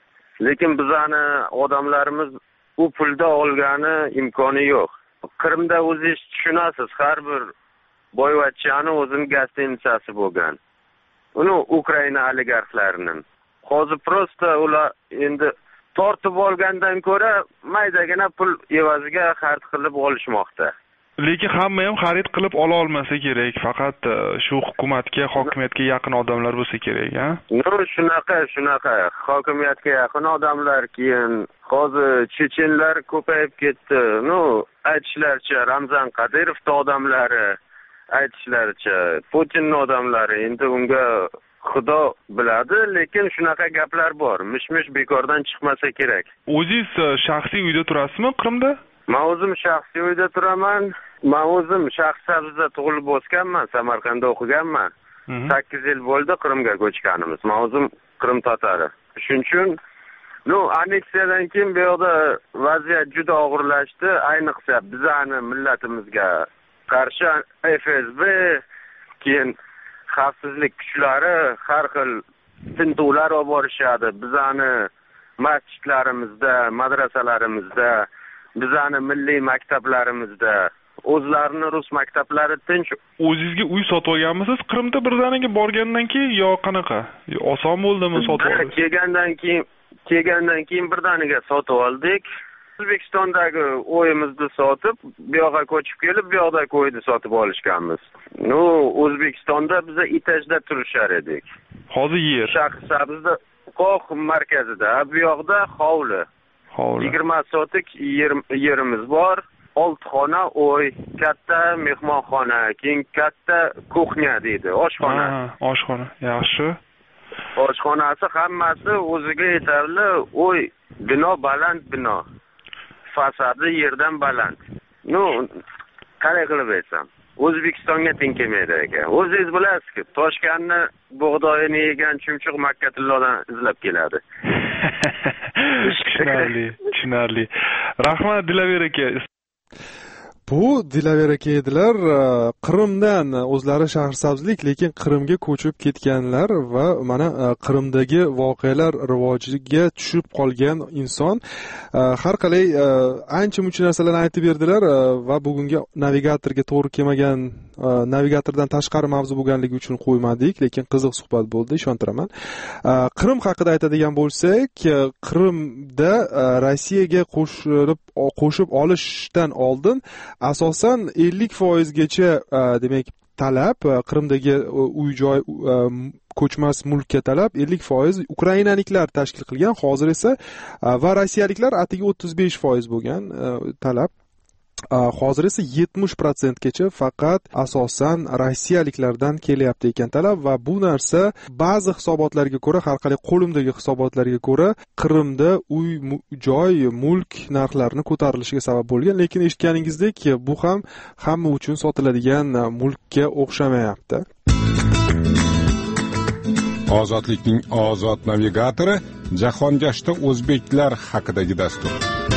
Speaker 11: Lekin bizani odamlarimiz u pulda olgani imkoni yo'q. Qrimda o'zingiz tushunasiz, har bir boyvachchani o'zining gostinitsasi bo'lgan. Uni Ukraina oligarxlarining. Hozir prosta ular endi tortib olgandan ko'ra maydagina pul evaziga xarid qilib olishmoqda.
Speaker 8: Lekin hamma ham xarid qilib ola olmasa kerak, faqat shu hukumatga, hokimiyatga yaqin odamlar bo'lsa kerak, ha?
Speaker 11: No, shunaqa, shunaqa. Hokimiyatga yaqin odamlar, keyin hozir chechenlar ko'payib ketdi. No, aytishlaricha Ramzan Qodirovning odamlari, aytishlaricha Putinning odamlari, endi unga Xudo biladi, lekin shunaqa gaplar bor. Mish-mish bekordan chiqmasa kerak.
Speaker 8: O'zingiz shaxsiy uyda turasizmi Qrimda?
Speaker 11: Men o'zim shaxsiy uyda turaman. Men o'zim Shaxsabzda tug'ilib o'sganman, Samarqandda o'qiganman. sakkiz yil bo'ldi Qrimga ko'chganimiz. Men o'zim Qrim tatari. Shuning uchun, no, anneksiyadan keyin bu yerda vaziyat juda og'irlashdi, ayniqsa bizani millatimizga qarshi F S B, keyin xavfsizlik kuchlari har xil tintuvlar olib borishadi. Bizani masjidlarimizda, madrasalarimizda, bizani milliy maktablarimizda, o'zlarini rus maktablari tinch.
Speaker 8: O'zingizga uy sotib olganmisiz Qrimda birdaniga borgandan keyin yo qanaqa? Oson bo'ldimi sotib olish?
Speaker 11: Kelgandan keyin, kelgandan keyin birdaniga sotib oldik. O'zbekistondagi o'yimizni sotib, bu yoqqa ko'chib kelib, bu yoqdagi o'yni sotib olishganmiz. No, O'zbekistonda biza etajda turishar edik.
Speaker 8: Hozir yer.
Speaker 11: Shaxsabzda qoq markazida, bu yoqda hovli.
Speaker 8: Hovli.
Speaker 11: yigirma sotik yerimiz bor. olti xona uy, katta mehmonxona, keyin katta kuxnya deydi, oshxona.
Speaker 8: Ha, oshxona. Yaxshi.
Speaker 11: Oshxonasi hammasi o'ziga yetarli uy, bino baland bino. Fasadi yerdan baland. No, qanday qilib aytsam, O'zbekistonga teng kelmaydi ekan. O'zingiz bilasiz-ku, Toshkentni bug'doyini yegan chumchuq Makkatillodan izlab keladi.
Speaker 8: Tushunarli, tushunarli. Rahmat Dilaver aka.
Speaker 4: Bu Dilaver aka edilar. Qrimdan o'zlari Shaxsabzlik, lekin Qrimga ko'chib ketganlar va mana Qrimdagi voqealar rivojiga tushib qolgan inson. Har qalay ancha muncha narsalarni aytib berdilar va bugungi navigatorga to'g'ri kelmagan, navigatordan tashqari mavzu bo'lganligi uchun qo'ymadik, lekin qiziq suhbat bo'ldi, ishontiraman. Qrim haqida aytadigan bo'lsak, Qrimda Rossiyaga qo'shilib qo'shib olishdan oldin asosan ellik foizgacha demak talab, Qrimdagi uy-joy, ko'chmas mulkka talab ellik foiz ukrainaliklar tashkil qilgan. Hozir esa va rossiyaliklar atigi o'ttiz besh foiz bo'lgan talab. Hozir esa yetmish prosentgacha faqat asosan rossiyaliklardan kelyapti ekan talab va bu narsa ba'zi hisobotlarga ko'ra, har qalay qo'limdagi hisobotlarga ko'ra, Qrimda uy joy, mulk narxlarini ko'tarilishiga sabab bo'lgan, lekin eshitganingizdek, bu ham hamma uchun sotiladigan mulkka o'xshamayapti.
Speaker 2: Ozodlikning ozod navigatori jahongashta o'zbeklar haqidagi dastur.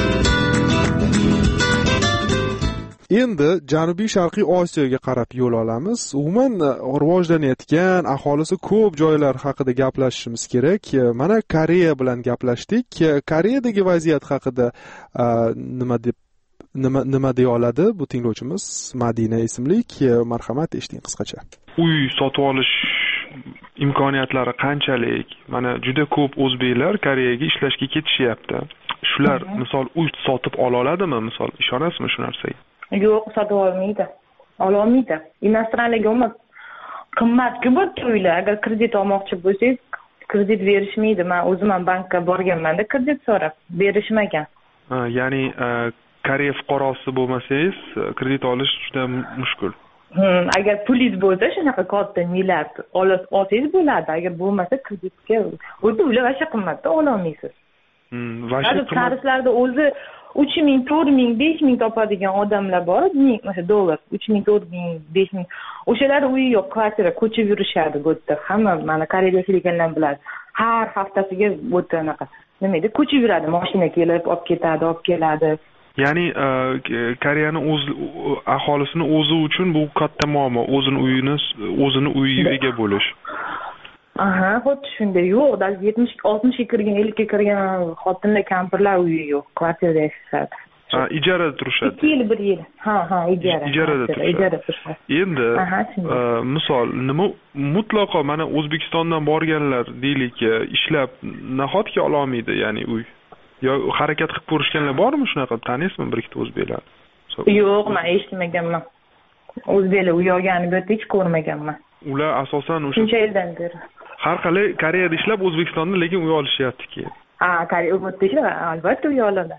Speaker 4: Endi Janubiy Sharqiy Osiyoga qarab yo'l olamiz. Umuman rivojlanayotgan, aholisi ko'p joylar haqida gaplashishimiz kerak. Mana Koreya bilan gaplashdik. Koreyadagi vaziyat haqida nima deb nima nima deya oladi bu tinglovchimiz Madina ismli. Marhamat, eshiting qisqacha.
Speaker 8: Uy sotib olish imkoniyatlari qanchalik? Mana juda ko'p o'zbeklar Koreyaga ishlashga ketishyapti. Shular misol uy sotib ola oladimi? Misol ishonasizmi shu narsaga?
Speaker 12: Yo'q, sotib olmaydi. Ola olmaydi. Inostrallarga umuman qimmat-ku bu uylar. Agar kredit olmoqchi bo'lsangiz, kredit berishmaydi. Men o'zim ham bankka borganman-da, kredit so'rab, berishmagan.
Speaker 8: Ha, ya'ni Koreya fuqarosi bo'lmasangiz, kredit olish juda mushkul.
Speaker 12: Hmm, agar pulingiz bo'lsa, shunaqa katta milliard olsangiz bo'ladi. Agar bo'lmasa, kreditga o'zi uylar vasha qimmatda ola olmaysiz.
Speaker 8: Hmm, vasha qimmat.
Speaker 12: Qarislarda o'zi uch ming, to'rt ming, besh ming topadigan odamlar bor, mana dollar, uch ming, to'rt ming, besh ming. O'shalar uyi yo'q, kvartira ko'chib yurishadi bu yerda. Hamma mana Koreyada kelganlar biladi. Har haftasiga bu yerda anaqa nima edi, ko'chib yuradi, mashina kelib olib ketadi, olib keladi.
Speaker 8: Ya'ni Koreyani o'z aholisini o'zi uchun bu katta muammo, o'zini uyini, o'zini uyiga ega bo'lish.
Speaker 12: Aha, xuddi shunday. Yo'q, даже yetmish oltmishga kirgan, ellikka kirgan xotinlar, kampirlar uyi yo'q, kvartirada yashashadi.
Speaker 8: Ha, ijarada turishadi.
Speaker 12: ikki yil, bir yil. Ha, ha, ijara.
Speaker 8: Ijarada turishadi. Endi misol nima mutlaqo mana O'zbekistondan borganlar deylik, ishlab nahotki ola olmaydi, ya'ni uy. Yo harakat qilib ko'rishganlar bormi shunaqa? Taniysizmi bir ikkita o'zbeklar?
Speaker 12: Yo'q, men eshitmaganman. O'zbeklar uy olganini bu yerda hech ko'rmaganman.
Speaker 8: Ular asosan o'sha
Speaker 12: shuncha yildan beri
Speaker 8: har qalay Koreyada ishlab O'zbekistonda lekin uy olishyapti-ki.
Speaker 12: Ha, Koreyada ishlab albatta uy oladilar.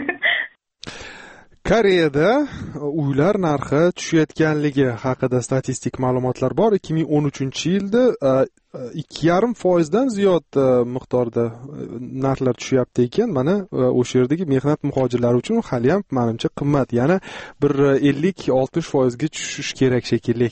Speaker 4: Koreyada uylar narxi tushayotganligi haqida statistik ma'lumotlar bor. ikki ming o'n uchinchi yilda ikki yarim foizdan ziyod miqdorda narxlar tushyapti ekan. Mana o'sha yerdagi mehnat muhojirlari uchun hali ham menimcha qimmat. Yana bir ellik oltmish foizga tushish kerak shekilli.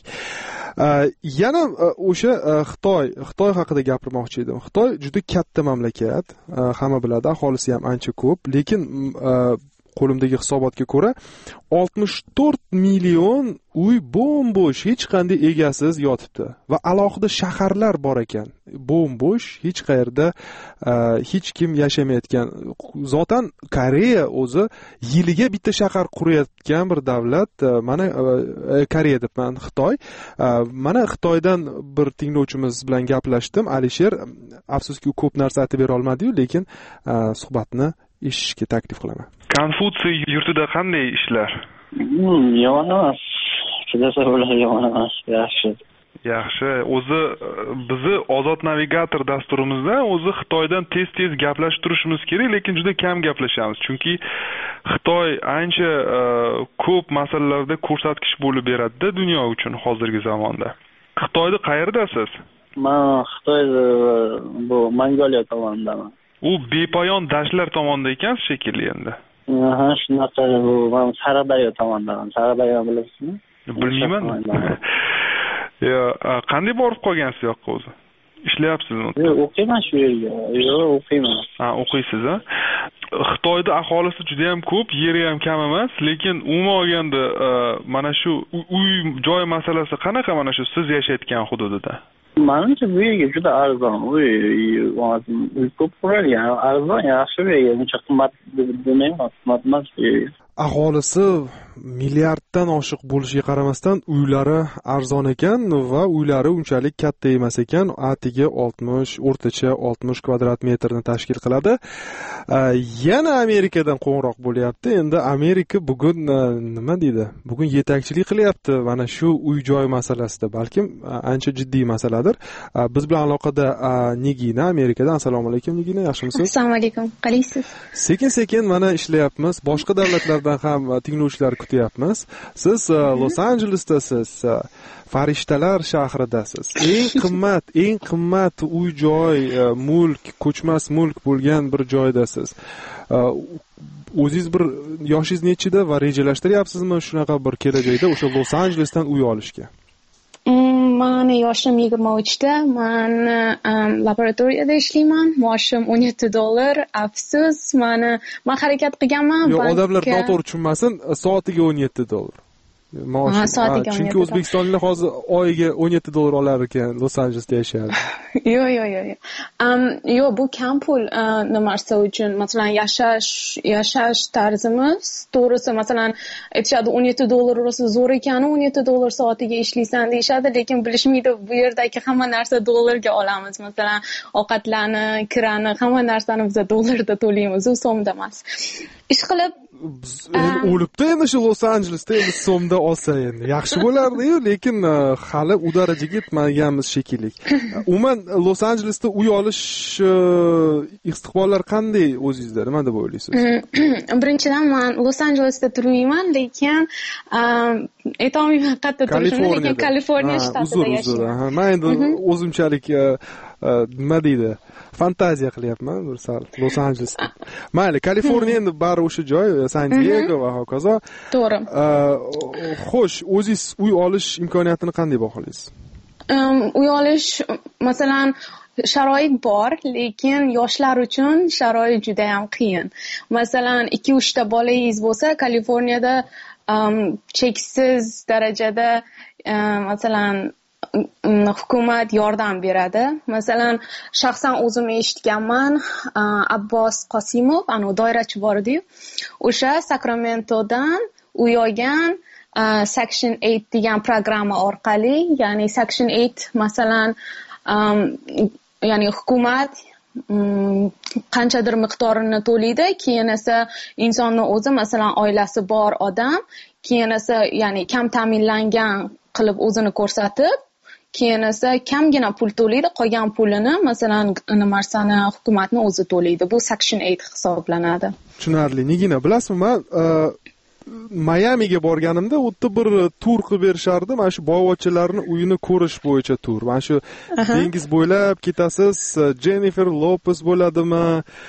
Speaker 4: Yana o'sha Xitoy, Xitoy haqida gapirmoqchi edim. Xitoy juda katta mamlakat, hamma biladi, aholisi ham ancha ko'p, lekin qo'limdagi hisobotga ko'ra oltmish to'rt million uy bo'm-bo'sh, hech qanday egasiz yotibdi va alohida shaharlar bor ekan. Bo'm-bo'sh, hech qayerda hech kim yashamayotgan. Zotan Koreya o'zi yiliga bitta shahar qurayotgan bir davlat. Mana Koreya debman, Xitoy. Mana Xitoydan bir tinglovchimiz bilan gaplashdim, Alisher. Afsuski u ko'p narsa aytib bera olmadi-yu, lekin suhbatni eshitishga taklif qilaman.
Speaker 8: Konfutsiy yurtida qanday ishlar?
Speaker 13: Yomon emas. Chidasa bo'ladi, yomon emas. Yaxshi.
Speaker 8: Yaxshi. O'zi bizni Ozod navigator dasturimizda o'zi Xitoydan tez-tez gaplashib turishimiz kerak, lekin juda kam gaplashamiz. Chunki Xitoy ancha ko'p masalalarda ko'rsatkich bo'lib beradi-da dunyo uchun hozirgi zamonda. Xitoyda qayerdasiz?
Speaker 13: Men Xitoyda bu Mongoliya tomondaman.
Speaker 8: U bepoyon dashtlar tomonda ekansiz shekilli endi.
Speaker 13: Ha, shunaqa bu men Sarabayo tomondaman. Sarabayo bilasizmi?
Speaker 8: Bilmayman. Yo, qanday borib qolgansiz yoqqa o'zi? Ishlayapsizmi?
Speaker 13: Yo'q, o'qiyman shu yerga. Yo'q, o'qiyman.
Speaker 8: Ha, o'qiysiz, ha? Xitoyda aholisi juda ham ko'p, yeri ham kam emas, lekin umuman olganda mana shu uy joy masalasi qanaqa mana shu siz yashayotgan hududida?
Speaker 13: Menimcha bu yerga juda arzon. Uy, uy ko'p qurilgan, arzon, yaxshi uy, uncha qimmat demayman, qimmat emas bu yerga.
Speaker 4: Aholisi milliarddan oshiq bo'lishiga qaramasdan uylari arzon ekan va uylari unchalik katta emas ekan. Atigi oltmish, o'rtacha oltmish kvadrat metrni tashkil qiladi. Yana Amerikadan qo'ng'iroq bo'lyapti. Endi Amerika bugun nima deydi? Bugun yetakchilik qilyapti mana shu uy-joy masalasida. Balkim ancha jiddiy masaladir. Biz bilan aloqada Nigina Amerikadan. Assalomu alaykum Nigina, yaxshimisiz?
Speaker 14: Assalomu alaykum. Qalaysiz?
Speaker 4: Sekin-sekin mana ishlayapmiz. Boshqa davlatlardan ham tinglovchilar kutyapmiz. Siz Los Anjelesdasiz, farishtalar shahridasiz. Eng qimmat, eng qimmat uy-joy, mulk, ko'chmas mulk bo'lgan bir joydasiz. O'zingiz bir yoshingiz nechida va rejalashtiryapsizmi shunaqa bir kelajakda o'sha Los Anjelesdan uy olishga?
Speaker 14: Mani yoshim yigirma uchda, men laboratoriyada ishlayman. Maoshim o'n yetti dollar. Afsus, meni men harakat qilganman.
Speaker 4: Yo'q, odamlar noto'g'ri tushunmasin, soatiga o'n yetti dollar.
Speaker 14: Maoshim.
Speaker 4: Chunki O'zbekistonliklar hozir oyiga o'n yetti dollar olar ekan, Los Anjelesda yashaydi.
Speaker 14: Yo'q, yo'q, yo'q. Um, yo'q, bu kam pul nimasi uchun, masalan, yashash, yashash tarzimiz, to'g'risi, masalan, aytishadi o'n yetti dollar rosa zo'r ekan, o'n yetti dollar soatiga ishlaysan deyshadi, lekin bilishmaydi, bu yerdagi hamma narsa dollarga olamiz. Masalan, ovqatlarni, kirani, hamma narsani biz dollarda to'laymiz, u so'mda emas. Ish qilib
Speaker 4: o'libdi endi shu Los Anjelesda endi so'mda olsa endi yaxshi bo'lardi-yu, lekin hali u darajaga yetmaganmiz shekilli. Umuman Los Anjelesda uy olish istiqbollari qanday o'zingizda, nima deb o'ylaysiz?
Speaker 14: Birinchidan men Los Anjelesda turmayman, lekin aytolmayman qayerda turishimni, lekin Kaliforniya shtatida yashayman.
Speaker 4: Men endi o'zimchalik nima deydi, fantaziya qilyapman bir sal Los Anjelesda. Mayli, Kaliforniya endi bari o'sha joy, San Diego va hokazo.
Speaker 14: To'g'ri.
Speaker 4: Xo'sh, o'zingiz uy olish imkoniyatini qanday baholaysiz?
Speaker 14: Uy olish, masalan, sharoit bor, lekin yoshlar uchun sharoit juda ham qiyin. Masalan, ikki uchta bolangiz bo'lsa, Kaliforniyada um, cheksiz darajada um, masalan hukumat yordam beradi. Masalan, shaxsan o'zim eshitganman, Abbos Qosimov, anu doirachi bor edi-yu, o'sha Sakramentodan u yo'gan Section eight degan programma orqali, ya'ni Section eight masalan, um, ya'ni hukumat um, qanchadir miqdorini to'laydi, keyin esa insonning o'zi, masalan, oilasi bor odam, keyin esa ya'ni kam ta'minlangan qilib o'zini ko'rsatib, keyin esa kamgina pul to'laydi, qolgan pulini masalan nimarsani hukumatni o'zi to'laydi. Bu Section eight hisoblanadi.
Speaker 4: Tushunarli. Nigina, bilasizmi, men Mayamiga borganimda u yerda bir tur qilib berishardi. Mana shu boyvachchalarning uyini ko'rish bo'yicha tur. Mana shu dengiz bo'ylab ketasiz, Jennifer Lopez bo'ladimi?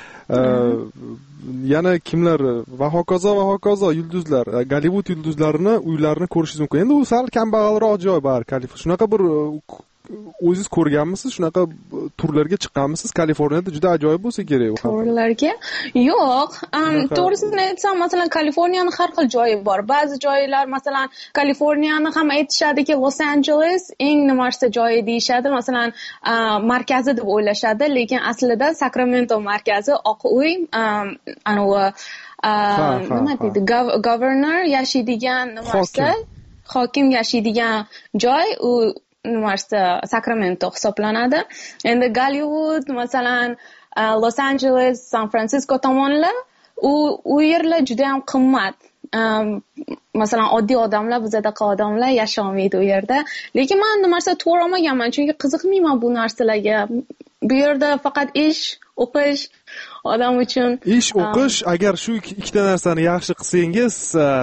Speaker 4: Yana kimlar va hokazo va hokazo yulduzlar, Gollivud yulduzlarini uylarini ko'rishingiz mumkin. Endi u sal kambag'alroq joy bor, Kaliforniya. Shunaqa bir o'zingiz ko'rganmisiz? Shunaqa turlarga chiqqanmisiz? Kaliforniyada juda ajoyib bo'lsa kerak u.
Speaker 14: Turlarga? Yo'q. To'g'risini aytsam, masalan, Kaliforniyaning har xil joyi bor. Ba'zi joylar, masalan, Kaliforniyani ham aytishadiki, Los Angeles eng nimasi joyi deyishadi. Masalan, markazi deb o'ylashadi, lekin aslida Sacramento markazi, Oq uy, anavi nima deydi, governor yashaydigan nimasi, hokim yashaydigan joy, u nimarsda Sacramento hisoblanadi. Endi Gollivud, masalan, Los Angeles, San Francisco tomonlar, u u yerlar juda ham qimmat. Masalan, oddiy odamlar, bizadaqa odamlar yasholmaydi u yerda. Lekin men nimarsa to'g'ri olmaganman, chunki qiziqmayman bu narsalarga. Bu yerda faqat ish, o'qish odam uchun.
Speaker 4: Ish, o'qish, agar shu ikkita narsani yaxshi qilsangiz,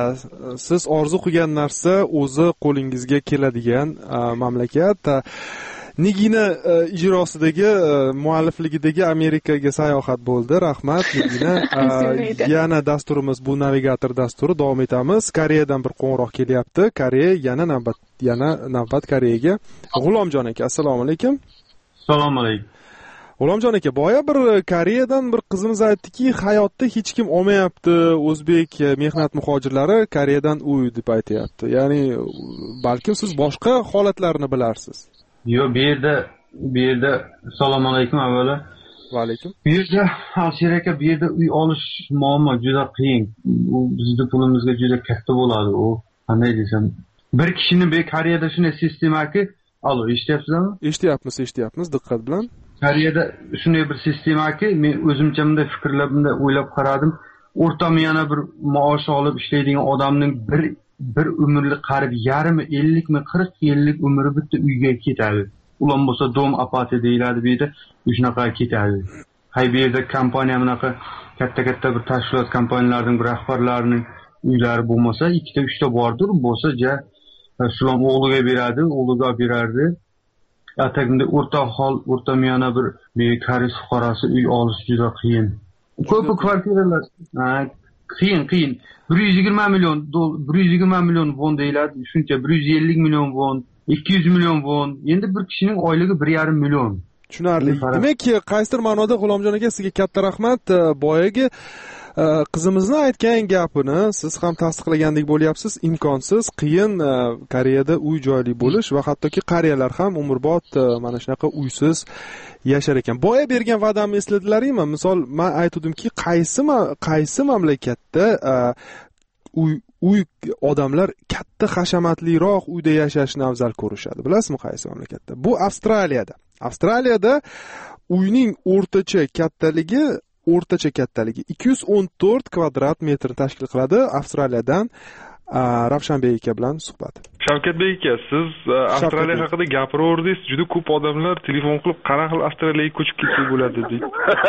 Speaker 4: siz orzu qilgan narsa o'zi qo'lingizga keladigan mamlakat. Nigina ijrosidagi, muallifligidagi Amerikaga sayohat bo'ldi. Rahmat, Nigina. Yana dasturimiz bu navigator dasturi, davom etamiz. Koreyadan bir qo'ng'iroq kelyapti. Koreya yana navbat, yana navbat Koreyaga. G'ulomjon aka, assalomu alaykum.
Speaker 15: Assalomu alaykum.
Speaker 4: G'ulomjon aka, boya bir Koreyadan bir qizimiz aytdiki, hayotda hech kim olmayapti, o'zbek mehnat muhojirlari Koreyadan uy deb aytayapti. Ya'ni balkim siz boshqa holatlarni bilarsiz.
Speaker 15: Yo'q, bu yerda bu yerda assalomu alaykum avvalo.
Speaker 4: Va alaykum.
Speaker 15: Bu yerda Alshir aka, bu yerda uy olish muammo juda qiyin. U bizning pulimizga juda katta bo'ladi. U qanday desam, bir kishini bu Koreyada shunday sistemaki, alo, eshityapsizmi?
Speaker 4: Eshityapmiz, eshityapmiz, diqqat bilan.
Speaker 15: Koreyada shunday bir sistemaki, men o'zimcha bunday fikrlab, bunday o'ylab qaradim. O'rtamiyona bir maosh olib ishlaydigan odamning bir bir umrlik qarib yarmi ellikmi qirq yillik umri bitta uyga ketadi. Ular bo'lsa dom apati deyiladi bu yerda, shunaqa ketadi. Hay bu yerda kompaniya bunaqa katta-katta bir tashkilot kompaniyalarining rahbarlarining uylari bo'lmasa, ikkita uchta bordir, bo'lsa ja shular o'g'liga beradi, o'g'liga berardi. Atagunda o'rta hol, o'rtamiyona bir koreys fuqarosi uy olish juda qiyin. Ko'p kvartiralar, qiyin, qiyin. bir yuz yigirma million bir yuz yigirma million won deyiladi, shuncha bir yuz ellik million won, ikki yuz million won. Endi bir kishining oyligi bir yarim million.
Speaker 4: Tushunarli. Demak, qaysidir ma'noda G'ulomjon aka, sizga katta rahmat. Boyagi qizimizni aytgan gapini siz ham tasdiqlagandek bo'lyapsiz. Imkonsiz, qiyin Koreyada uy joyli bo'lish va hattoki qariyalar ham umrbod mana shunaqa uysiz yashar ekan. Boya bergan va'damni esladilaringmi? Misol, men aytdimki, qaysi qaysi mamlakatda uy uy odamlar katta hashamatliroq uyda yashashni afzal ko'rishadi. Bilasizmi qaysi mamlakatda? Bu Avstraliyada. Avstraliyada uyning o'rtacha kattaligi o'rtacha kattaligi ikki yuz o'n to'rt kvadrat metr tashkil qiladi. Avstraliyadan Ravshanbek aka bilan suhbat.
Speaker 8: Shavkatbek aka, siz Avstraliya haqida gapiraverdingiz. Juda ko'p odamlar telefon qilib, qana qil Avstraliyaga ko'chib ketsak bo'ladi deydi.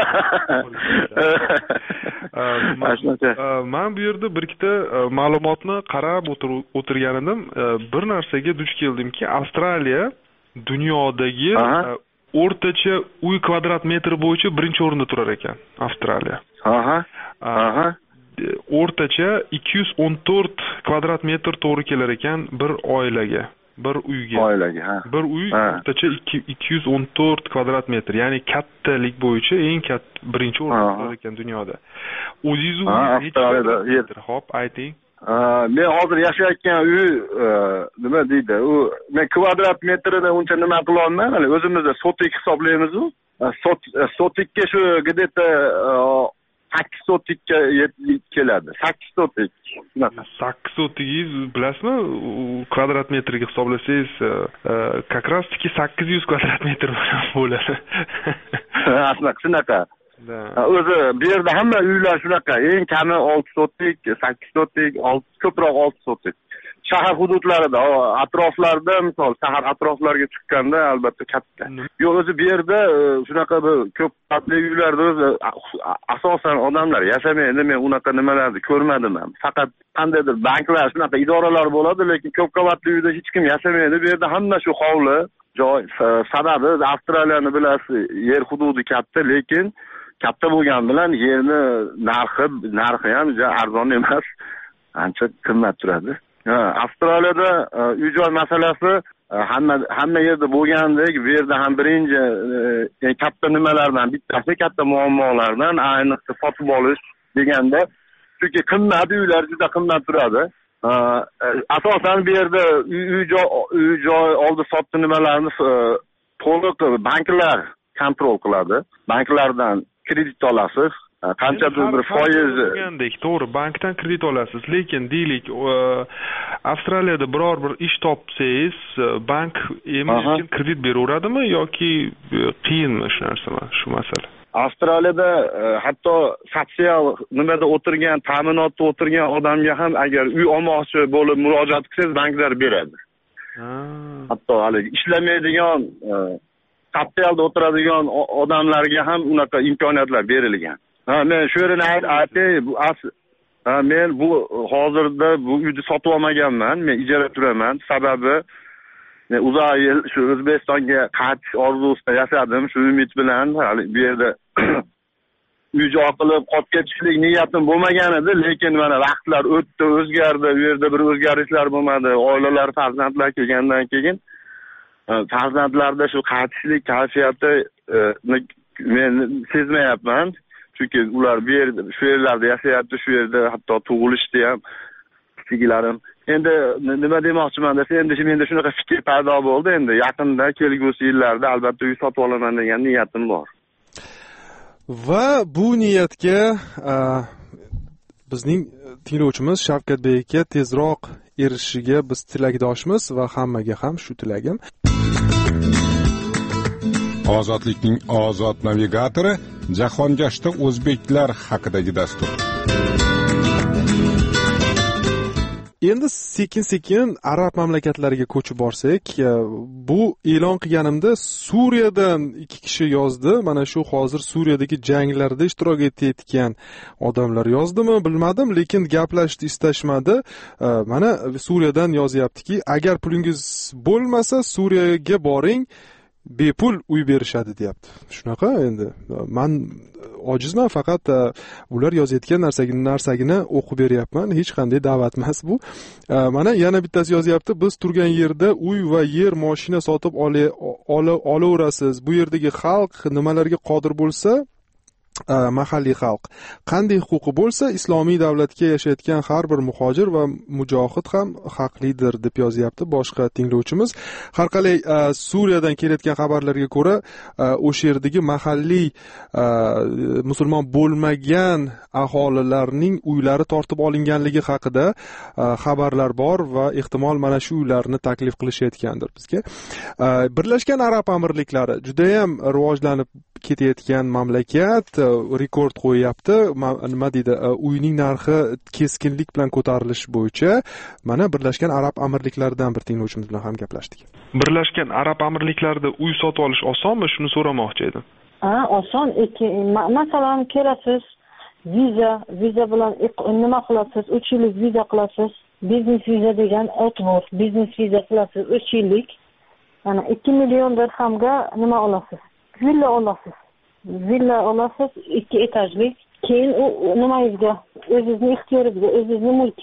Speaker 8: Men bu yerda bir ikkita ma'lumotni qarab o'tirgan edim. Bir narsaga duch keldimki, Avstraliya dunyodagi o'rtacha uy kvadrat metri bo'yicha birinchi o'rinda turar ekan Avstraliya.
Speaker 11: Aha. Aha.
Speaker 8: O'rtacha ikki yuz o'n to'rt kvadrat metr to'g'ri kelar ekan bir oilaga. bir uyga.
Speaker 16: Oilaga, ha.
Speaker 8: Bir uy o'rtacha ikki yuz o'n to'rt kvadrat metr, ya'ni kattalik bo'yicha eng katta birinchi o'rinda turar ekan dunyoda. O'zingiz uyingiz
Speaker 16: Avstraliyada
Speaker 8: necha? Xo'p, ayting.
Speaker 16: Men hozir yashayotgan uy nima deydi? U men kvadrat metrida uncha nima qila olmayman. O'zimizda sotik hisoblaymiz-ku. Sot sotikka shu где-то sakkiz sotikka keladi. sakkiz sotik.
Speaker 8: sakkiz sotigingiz bilasizmi? Kvadrat metrga hisoblasangiz, как раз таки sakkiz yuz kvadrat metr bo'ladi.
Speaker 16: Aslida shunaqa. O'zi bu yerda hamma uylar shunaqa, eng kami olti sotik, sakkiz sotik, ko'proq olti sotik. Shahar hududlarida, atroflarda, misol shahar atroflariga chiqqanda albatta katta. Yo'q, o'zi bu yerda shunaqa ko'p qavatli uylarda o'zi asosan odamlar yashamaydi. Men unaqa nimalarni ko'rmadim ham. Faqat qandaydir banklar, shunaqa idoralar bo'ladi, lekin ko'p qavatli uyda hech kim yashamaydi. Bu yerda hamma shu hovli joy. Sababi Avstraliyani bilasiz, yer hududi katta, lekin katta bo'lgan bilan yerni narxi, narxi ham arzon emas, ancha qimmat turadi. Avstraliyada uy-joy masalasi hamma hamma yerda bo'lgandek, bu yerda ham birinchi eng katta nimalardan bittasi, katta muammolardan ayniqsa sotib olish deganda, chunki qimmat uylar juda qimmat turadi. Asosan bu yerda uy-joy uy-joy oldi-sotdi nimalarni to'liq banklar kontrol qiladi. Banklardan kredit olasiz. Qanchadir bir foiz
Speaker 8: degandek, to'g'ri, bankdan kredit olasiz, lekin deylik, Avstraliyada biror bir ish topsangiz, bank emish uchun kredit beraveradimi yoki qiyinmi shu narsa, shu masala?
Speaker 16: Avstraliyada hatto sotsial nimada o'tirgan, ta'minotda o'tirgan odamga ham agar uy olmoqchi bo'lib murojaat qilsangiz, banklar beradi. Hatto hali ishlamaydigan, sotsialda o'tiradigan odamlarga ham unaqa imkoniyatlar berilgan. Ha, men shu yerni aytay, bu ha, men bu hozirda bu uyni sotib olmaganman, men ijara turaman. Sababi men uzoq yil shu O'zbekistonga qaytish orzusida yashadim, shu umid bilan hali bu yerda uy-joy qilib qolib ketishlik niyatim bo'lmagan edi, lekin mana vaqtlar o'tdi, o'zgardi, bu yerda bir o'zgarishlar bo'lmadi. Oilalar, farzandlar kelgandan keyin farzandlarda shu qaytishlik kayfiyati men sezmayapman. Chunki ular bu yerda, shu yerlarda yashayapti, shu yerda hatto tug'ilishdi ham sigilarim. Endi nima demoqchiman desa, endi menda shunaqa fikr paydo bo'ldi. Endi yaqinda kelgusi yillarda albatta uy sotib olaman degan niyatim bor.
Speaker 4: Va bu niyatga bizning tinglovchimiz Shavkatbek aka tezroq erishishiga biz tilakdoshmiz va hammaga ham shu tilagim.
Speaker 2: Ozodlikning ozod navigatori jahongashta o'zbeklar haqidagi dastur.
Speaker 4: Endi sekin-sekin arab mamlakatlariga ko'chib borsak, bu e'lon qilganimda Suriyadan ikki kishi yozdi. Mana shu hozir Suriyadagi janglarda ishtirok etayotgan odamlar yozdimi, bilmadim, lekin gaplashishni istashmadi. Mana Suriyadan yozyaptiki, agar pulingiz bo'lmasa Suriyaga boring, bepul uy berishadi deyapti. Shunaqa endi men ojizman, faqat ular yozayotgan narsagini narsagini o'qib beryapman. Hech qanday da'vat emas bu. Mana yana bittasi yozyapti. Biz turgan yerda uy va yer, mashina sotib olaverasiz. Bu yerdagi xalq nimalarga qodir bo'lsa, mahalliy xalq qanday huquqi bo'lsa, islomiy davlatga yashayotgan har bir muhojir va mujohid ham haqlidir deb yozyapti boshqa tinglovchimiz. Har qalay Suriyadan kelayotgan xabarlarga ko'ra, o'sha yerdagi mahalliy musulmon bo'lmagan aholilarning uylari tortib olinganligi haqida xabarlar bor va ehtimol mana shu uylarni taklif qilishayotgandir bizga. Birlashgan Arab Amirliklari juda ham rivojlanib ketayotgan mamlakat, rekord qo'yapti. Nima deydi, uyning narxi keskinlik bilan ko'tarilish bo'yicha mana Birlashgan Arab Amirliklaridan bir tinglovchimiz bilan ham gaplashdik.
Speaker 8: Birlashgan Arab Amirliklarida uy sotib olish osonmi? Shuni so'ramoqchi edim.
Speaker 17: Ha, oson. Masalan, kelasiz, viza, viza bilan nima qilasiz? uch yillik viza qilasiz. Biznes viza degan ot bor. Biznes viza qilasiz uch yillik. Mana ikki million dirhamga nima olasiz? Villa olasiz. Villa olasiz, ikki etajli. Keyin u nimangizga, o'zingizning ixtiyoringizga, o'zingizning mulkingiz.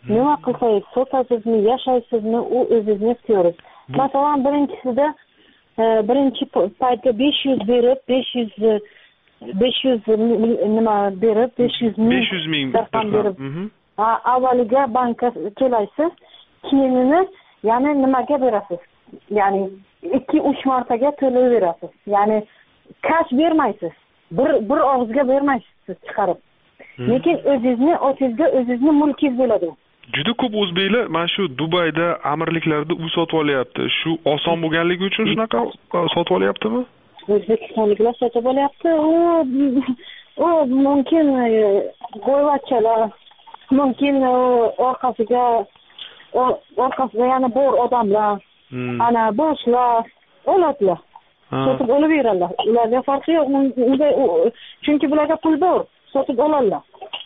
Speaker 17: nima qilsangiz sotasizmi yashaysizmi u o'zingizni ixtiyoringiz. Masalan birinchisida birinchi paytda besh yuz berib besh yuz besh yuz nima berib besh yuz ming dirham berib avvaliga bankka kelaysiz, keyinini ya'ni nimaga berasiz, ya'ni ikki uch martaga to'layverasiz, ya'ni cash bermaysiz, bir bir og'izga bermaysiz chiqarib, lekin o'zingizni o'zingizga o'zingizni mulkingiz bo'ladi.
Speaker 8: Juda ko'p o'zbeklar mana shu Dubayda amirliklarda uy sotib olyapti. Shu oson bo'lganligi uchun shunaqa sotib olyaptimi?
Speaker 17: O'zbekistonliklar sotib olyapti. U u mumkin qo'yvachchalar, mumkin orqasiga orqasida yana bor odamlar, ana boshlar oladlar. Sotib olaveradilar. Ularga farqi yo'q. Chunki bularga pul bor, sotib oladilar.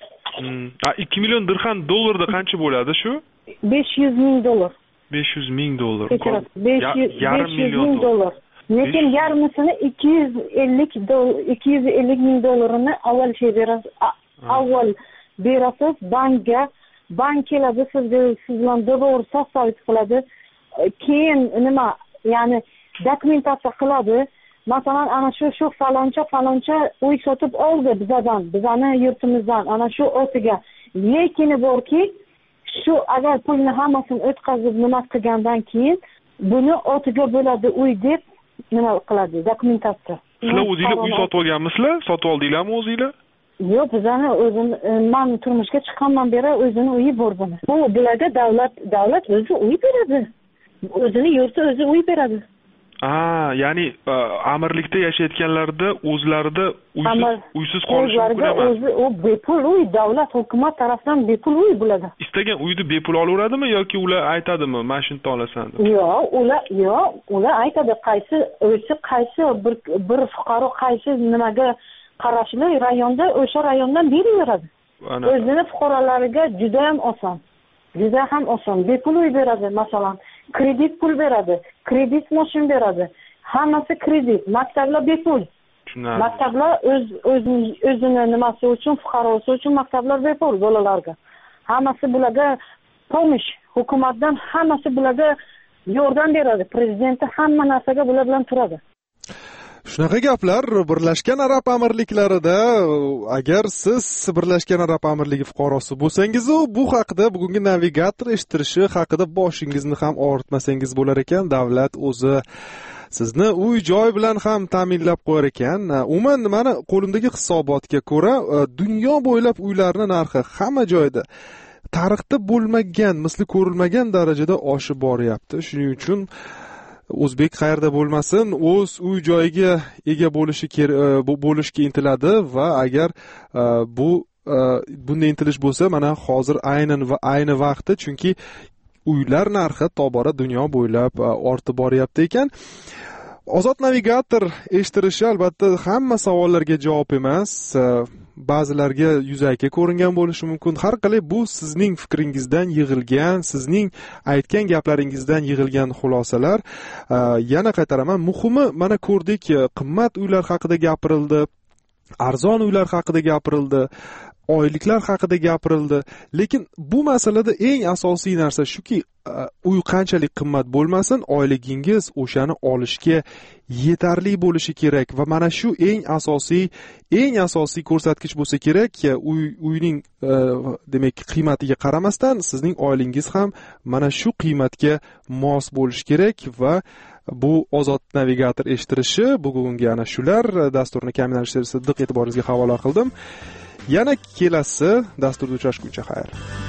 Speaker 8: Ha, ikki million dirham dollarda qancha bo'ladi shu?
Speaker 17: besh yuz ming dollar.
Speaker 8: besh yuz ming dollar.
Speaker 17: besh yuz ming dollar. Lekin yarmisini ikki yuz ellik ikki yuz ellik ming dollarini avval şey berasiz, avval berasiz bankga, bank keladi sizga, siz bilan dogovor sostavit qiladi. Keyin nima, ya'ni dokumentatsiya qiladi. Masalan, ana shu shu faloncha faloncha uy sotib oldi bizdan, bizani yurtimizdan, ana shu o'tiga. Lekin borki, shu agar pulni hammasini o'tkazib nima qilgandan keyin buni o'tiga bo'ladi uy deb nima qiladi, dokumentatsiya.
Speaker 8: Sizlar o'zingizlar uy sotib olganmisizlar? Sotib oldinglarmi o'zingizlar?
Speaker 17: Yo'q, bizani o'zim men turmushga chiqqanman beri o'zini uyi bor buni. Bu bularga davlat davlat o'zi uy beradi. O'zini yurti o'zi uy beradi.
Speaker 8: Ah, ya'ni amirlikda yashayotganlarda o'zlarida uysiz uysiz qolishi mumkin emas.
Speaker 17: O'zi u bepul uy, davlat hukumat tomonidan bepul uy bo'ladi.
Speaker 8: Istagan uyni bepul olaveradimi yoki ular aytadimi, "Men shunday olasan" deb?
Speaker 17: Yo'q, ular yo'q, ular aytadi qaysi o'zi qaysi bir bir fuqaro qaysi nimaga qarashli rayonda o'sha rayondan beraveradi. O'zini fuqarolariga juda ham oson. Juda ham oson. Bepul uy beradi, masalan. Kredit pul beradi, kredit mashin beradi. Hammasi kredit, maktablar bepul. Maktablar o'z o'zini o'zini nimasi uchun, fuqarosi uchun maktablar bepul bolalarga. Hammasi bularga pomosh, hukumatdan hammasi bularga yordam beradi. Prezidenti hamma narsaga bular bilan turadi.
Speaker 4: Shunaqa gaplar Birlashgan Arab Amirliklarida, agar siz Birlashgan Arab Amirligi fuqarosi bo'lsangiz, bu haqida bugungi navigator eshittirishi haqida boshingizni ham og'ritmasangiz bo'lar ekan. Davlat o'zi sizni uy joy bilan ham ta'minlab qo'yar ekan. Umuman mana qo'limdagi hisobotga ko'ra, dunyo bo'ylab uylarning narxi hamma joyda tarixda bo'lmagan, misli ko'rilmagan darajada oshib boryapti. Shuning uchun o'zbek qayerda bo'lmasin, o'z uy joyiga ega bo'lishi bo'lishga intiladi va agar bu bunday intilish bo'lsa, mana hozir aynan va ayni vaqti, chunki uylar narxi tobora dunyo bo'ylab ortib boryapti ekan. Ozod navigator eshittirishi albatta hamma savollarga javob emas, ba'zilarga yuzaki ko'ringan bo'lishi mumkin. Har qalay bu sizning fikringizdan yig'ilgan, sizning aytgan gaplaringizdan yig'ilgan xulosalar. Yana qaytaraman, muhimi mana ko'rdik, qimmat uylar haqida gapirildi, arzon uylar haqida gapirildi, oyliklar haqida gapirildi. Lekin bu masalada eng asosiy narsa shuki, uy qanchalik qimmat bo'lmasin, oyligingiz o'shani olishga yetarli bo'lishi kerak va mana shu eng asosiy, eng asosiy ko'rsatkich bo'lsa kerak. Uy uyning demak qiymatiga qaramasdan sizning oylingiz ham mana shu qiymatga mos bo'lishi kerak va bu Ozod navigator eshittirishi bugungi ana shular. Dasturni kaminash diqqat e'tiboringizga havola qildim. Yana kelasi dasturda uchrashguncha xayr.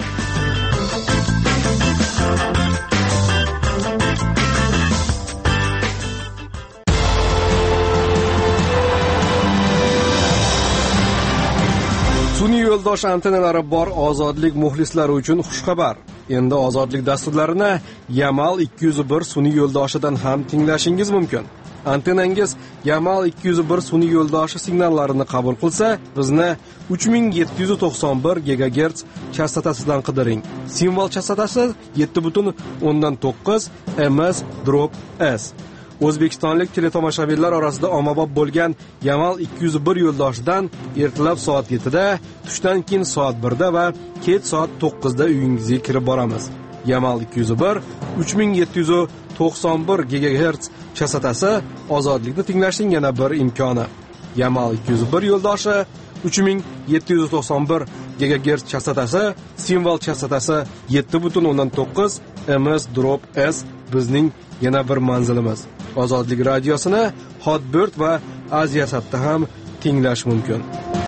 Speaker 3: Sun'iy yo'ldosh antennalari bor ozodlik muxlislari uchun xushxabar. Endi ozodlik dasturlarini Yamal ikki yuz bir sun'iy yo'ldoshidan ham tinglashingiz mumkin. Antennangiz Yamal ikki yuz bir sun'iy yo'ldoshi signallarini qabul qilsa, bizni uch ming yetti yuz to'qson bir gigagerts chastotasidan qidiring. Simvol chastotasi yetti butun o'ndan to'qqiz M S drop S. o'zbekistonlik teletomoshabinlar orasida ommabop bo'lgan Yamal ikki yuz bir yo'ldoshidan ertalab soat yettida, tushdan keyin soat birda va kech soat to'qqizda uyingizga kirib boramiz. Yamal ikki yuz bir uch ming yetti yuz to'qson bir gigahertz chastotasi ozodlikni tinglashning yana bir imkoni. Yamal ikki yuz bir yo'ldoshi uch ming yetti yuz to'qson bir gigahertz chastotasi, simvol chastotasi yetti butun o'ndan to'qqiz ms drop s bizning yana bir manzilimiz. Ozodlik radiosini Hotbird va Aziyasatda ham tinglash mumkin.